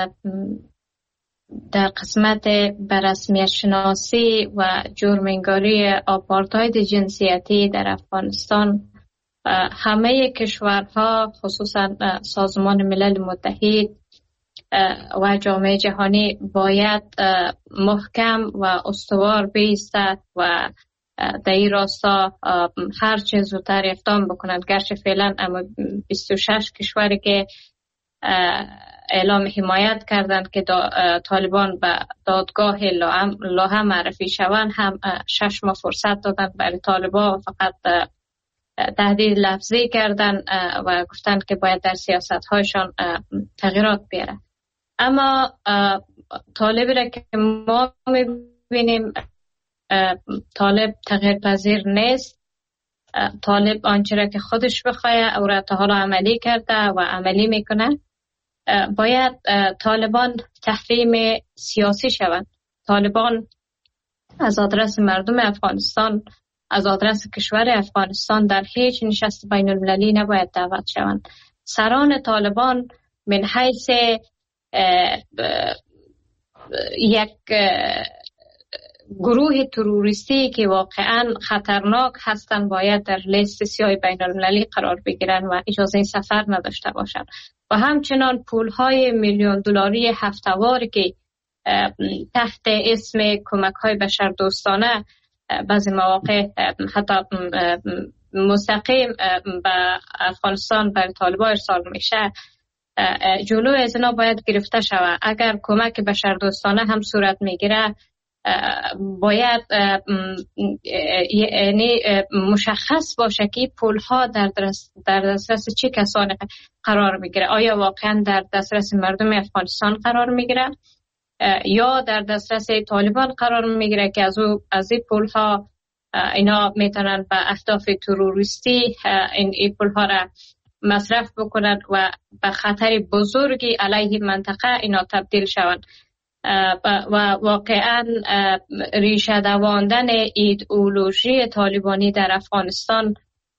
در قسمت بررسمیت شناسی و جرم‌انگاری آپارتاید جنسیتی در افغانستان همه کشورها خصوصا سازمان ملل متحد و جامعه جهانی باید محکم و استوار بایستد و در این راستا هر چه زودتر اقدام بکنند. گرچه فعلا اما بیست و شش کشوری که اعلام حمایت کردند که طالبان به دادگاه لاهه معرفی شوند، هم شش ماه فرصت دادند برای طالبان، فقط تهدید لفظی کردند و گفتند که باید در سیاست هایشان تغییرات بیاره. اما طالبی را که ما میبینیم طالب تغییر پذیر نیست. طالب آنچه را که خودش بخواه او را تا حالا عملی کرده و عملی میکنه. باید طالبان تحریم سیاسی شوند. طالبان از آدرس مردم افغانستان، از آدرس کشور افغانستان در هیچ نشست بین المللی نباید دعوت شوند. سران طالبان من حیث یک گروه تروریستی که واقعا خطرناک هستند باید در لیست سیاه بین المللی قرار بگیرن و اجازه سفر نداشته باشند. و همچنان پولهای میلیون دلاری هفته‌وار که تحت اسم کمک‌های بشردوستانه بعضی مواقع حتی مستقیم به افغانستان برای طالبان ارسال میشه، جلوی از اینا باید گرفته شود. اگر کمک بشردوستانه هم صورت میگیره باید یعنی مشخص باشه که پولها در در دسترس چه کسانی قرار میگیره. آیا واقعا در دسترس مردم افغانستان قرار میگیره یا در دسترس طالبان قرار میگیره که از او از این پولها اینا میتونن به اهداف تروریستی این, این پولها را مصرف بکنند و به خطر بزرگی علیه منطقه اینا تبدیل شوند. و واقعا ریشه دواندن ایدئولوژی طالبانی در افغانستان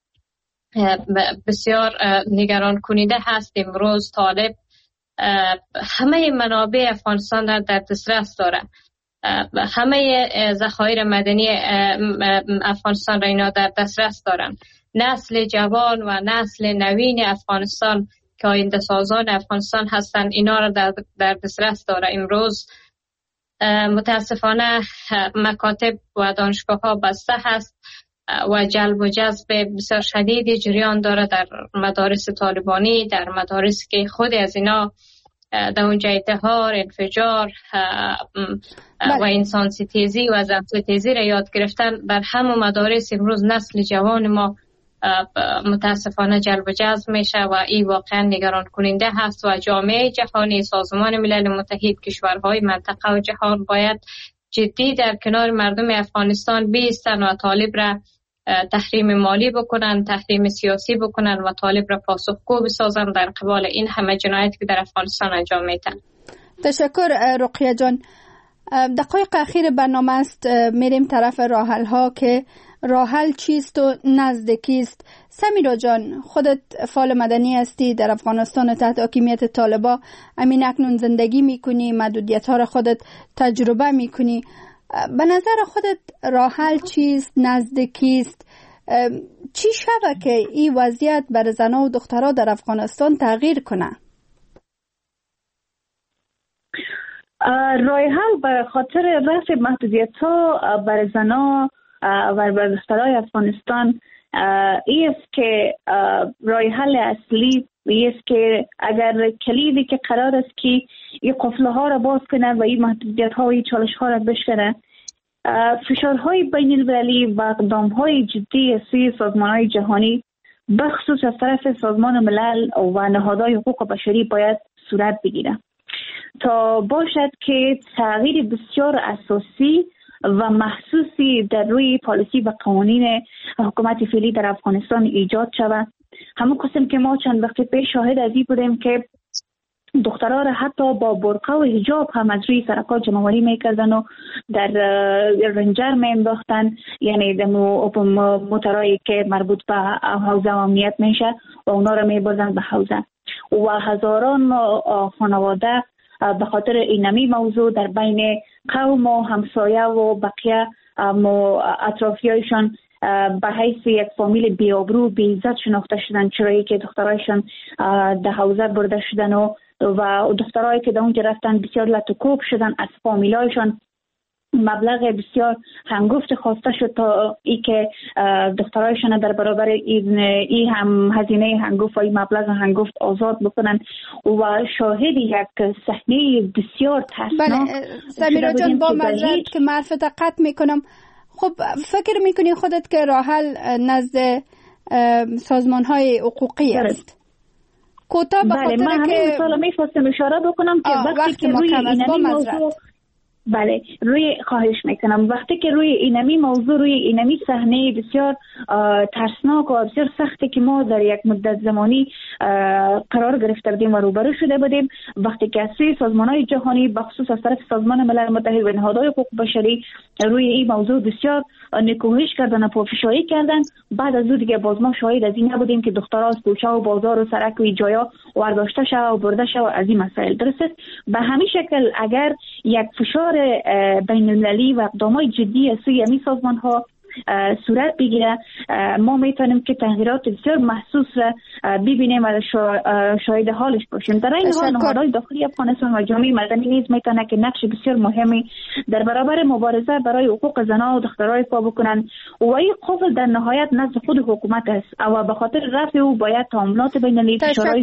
بسیار نگران کننده هست. امروز طالب همه منابع افغانستان را در دسترس داره، همه ذخایر مدنی افغانستان را اینا در دسترس دارن. نسل جوان و نسل نوین افغانستان که آینده سازان افغانستان هستند اینا را در, در دسترس داره. امروز متاسفانه مکاتب و دانشگاه ها بسته هست و جلب و جذب بسیار شدیدی جریان داره در مدارس طالبانی، در مدارس که خود از اینا در اونجا انتحار، انفجار و انسان ستیزی و زن ستیزی را یاد گرفتن. بر همون مدارس امروز نسل جوان ما متاسفانه جلب و جذب میشه و این واقعا نگران کننده هست و جامعه جهانی، سازمان ملل متحد، کشورهای منطقه و جهان باید جدی در کنار مردم افغانستان بایستن و طالب را تحریم مالی بکنن، تحریم سیاسی بکنن و طالب را پاسخگو بسازن در قبال این همه جنایت که در افغانستان انجام میدن. تشکر رقیه جان. دقایق اخیر برنامه است، میریم طرف راحل ها که راه حل چیست و نزدیکیست. سمیرا جان، خودت فعال مدنی هستی، در افغانستان تحت حاکمیت طالبان امین اکنون زندگی میکنی، محدودیت ها را خودت تجربه میکنی. به نظر خودت راه حل چیست، نزدیکیست؟ چی شود که این وضعیت برای زنها و دخترها در افغانستان تغییر کنه؟ راه حل به خاطر رفع محدودیت ها برای زنها و برای دخترهای افغانستان ای است که راه حل اصلی ای است که اگر کلیدی که قرار است که این قفله ها را باز کنه و این محدودیت ها و این چالش ها را بشکنه، فشارهای بین المللی و اقدامهای جدی از سازمانهای جهانی بخصوص از طرف سازمان ملل و نهادهای حقوق بشری باید صورت بگیره تا باشد که تغییر بسیار اساسی و محسوسی در روی پالیسی و قوانین حکومت فعلی در افغانستان ایجاد شود. همون قسم که ما چند وقت پیش شاهد از این بودیم که دخترها را حتی با برقه و حجاب هم از روی سرکات جمع‌آوری میکردن و در رنجر مینداختن، یعنی در موترهایی که مربوط به حوزه امنیت میشه و اونا را میبردن به حوزه و هزاران خانواده به خاطر اینمی موضوع در بین قوم و همسایه و بقیه اطرافیایشان به حیث یک فامیل بیابرو بی‌عزت شناخته شدن، چرایی که دخترایشان در حوزه برده شدن و و دخترایی که در اونجا رفتن بسیار لطوکوب شدن، از فامیلایشان مبلغ بسیار هنگفت خواسته شد تا ای که دخترایشان در برابر این ای هم هزینه هنگفت و این مبلغ هنگفت آزاد بکنن و شاهد یک صحنه بسیار ترسناک. بله سمیرا جان، با معذرت که معرفت قطع میکنم، خب فکر میکنی خودت که راه حل نزد سازمان های حقوقی است؟ کوتاه به خاطر بله، من همین مثال میخواستم اشاره بکنم که وقتی که روی اینمی موضوع بله روی خواهش میکنم وقتی که روی اینمی موضوع روی اینمی صحنه بسیار ترسناک و بسیار سختی که ما در یک مدت زمانی قرار گرفتیم و روبرو شده بودیم، وقتی که سه سازمان‌های جهانی بخصوص از طرف سازمان ملل متحد و نهادهای حقوق بشری روی این موضوع بسیار نکوهش کردن و پافشاری کردن، بعد از اون دیگه باز ما شاهد از این نبودیم که دخترها از کوچه و بازار و سرک و جایا ورداشته شده و برده شده و از این مسائل. درست است. به همین شکل اگر یک فشار بین المللی و اقدامات جدی از سوی همین سازمان ها صورت بگیره، ما میتونیم که تغییرات بسیار محسوس را ببینیم و شاهد حالش باشیم. در این حال نهادهای داخلی افغانستان و جامعه مدنی نیز میتونه که نقش بسیار مهمی در برابر مبارزه برای حقوق زنان و دخترای پا بکنن و این قفل در نهایت نزد خود حکومت است و به خاطر رفع او باید تعاملات بین المللی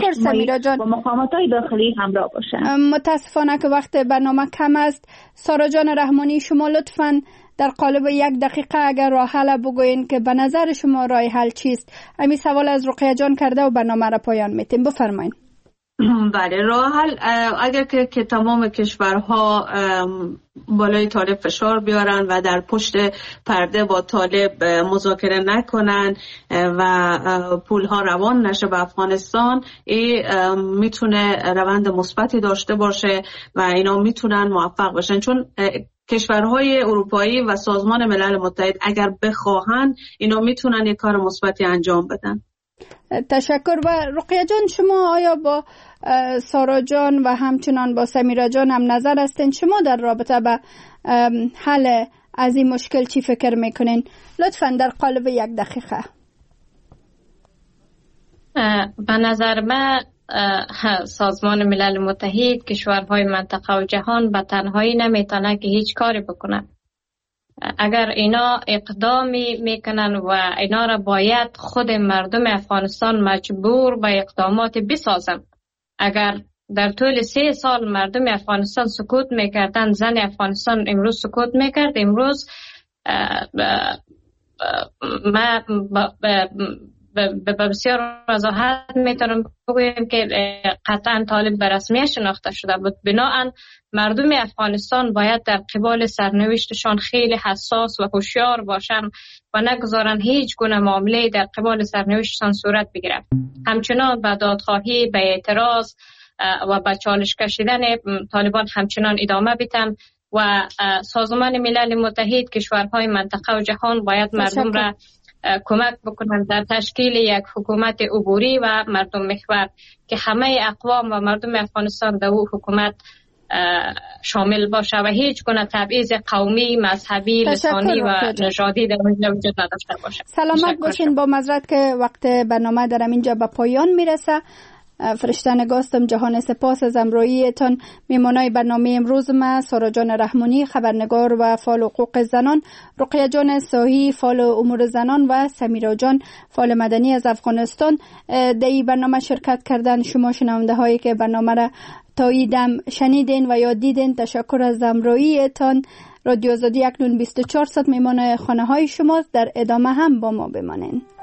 و مقامات‌های داخلی همراه باشند. متاسفانه که وقت برنامه کم است. سارا جان رحمانی، شما لطفاً در قالب یک دقیقه اگر راه حل بگوین که به نظر شما راه حل چیست؟ همین سوال از رقیه جان کرده و برنامه را پایان میتیم. بفرمایید. بله، راه حل اگر که, که تمام کشورها بالای طالب فشار بیارن و در پشت پرده با طالب مذاکره نکنن و پولها روان نشه به افغانستان، این میتونه روند مثبتی داشته باشه و اینا میتونن موفق بشن، چون کشورهای اروپایی و سازمان ملل متحد اگر بخواهن اینا میتونن یک کار مثبتی انجام بدن. تشکر. و رقیه جان، شما آیا با سارا جان و همچنان با سمیرا جان هم نظر هستین؟ شما در رابطه به حل از این مشکل چی فکر میکنین؟ لطفاً در قالب یک دقیقه. به نظر من سازمان ملل متحد، کشورهای منطقه و جهان به تنهایی نمیتونه که هیچ کاری بکنه. اگر اینا اقدامی میکنن و اینا را باید خود مردم افغانستان مجبور به اقدامات بسازن. اگر در طول سه سال مردم افغانستان سکوت میکردن، زن افغانستان امروز سکوت میکرد، امروز ما به بسیار وضاحت میتونم بگویم که قطعا طالب به رسمیت شناخته شده بود. بنابراین مردم افغانستان باید در قبال سرنوشتشان خیلی حساس و هوشیار باشند و نگذارن هیچ گونه معامله در قبال سرنوشتشان صورت بگیرد. همچنان به دادخواهی، به اعتراض و به چالش کشیدن طالبان همچنان ادامه بدن و سازمان ملل متحد، کشورهای منطقه و جهان باید مردم را کمک بکنند در تشکیل یک حکومت عبوری و مردم محور که همه اقوام و مردم افغانستان در او حکومت شامل باشه و هیچ گونه تبعیض قومی، مذهبی، لسانی و نژادی در اینجا وجود نداشته باشه. سلامت باشین. با معذرت که وقت برنامه در اینجا به پایان میرسه. فرشته نگاستم جهان سپاس از امرویتان. میمانای برنامه امروز ما سارا جان رحمانی خبرنگار و فعال حقوق زنان، رقیه جان ساهی فعال امور زنان و سمیرا جان فعال مدنی از افغانستان در این برنامه شرکت کردن. شما شنونده هایی که برنامه را تا ایدم شنیدین و یا دیدین تشکر از امرویتان. رادیو آزادی اکنون بیست و چهار ساعت میمان خانه های شما. در ادامه هم با ما بمانین.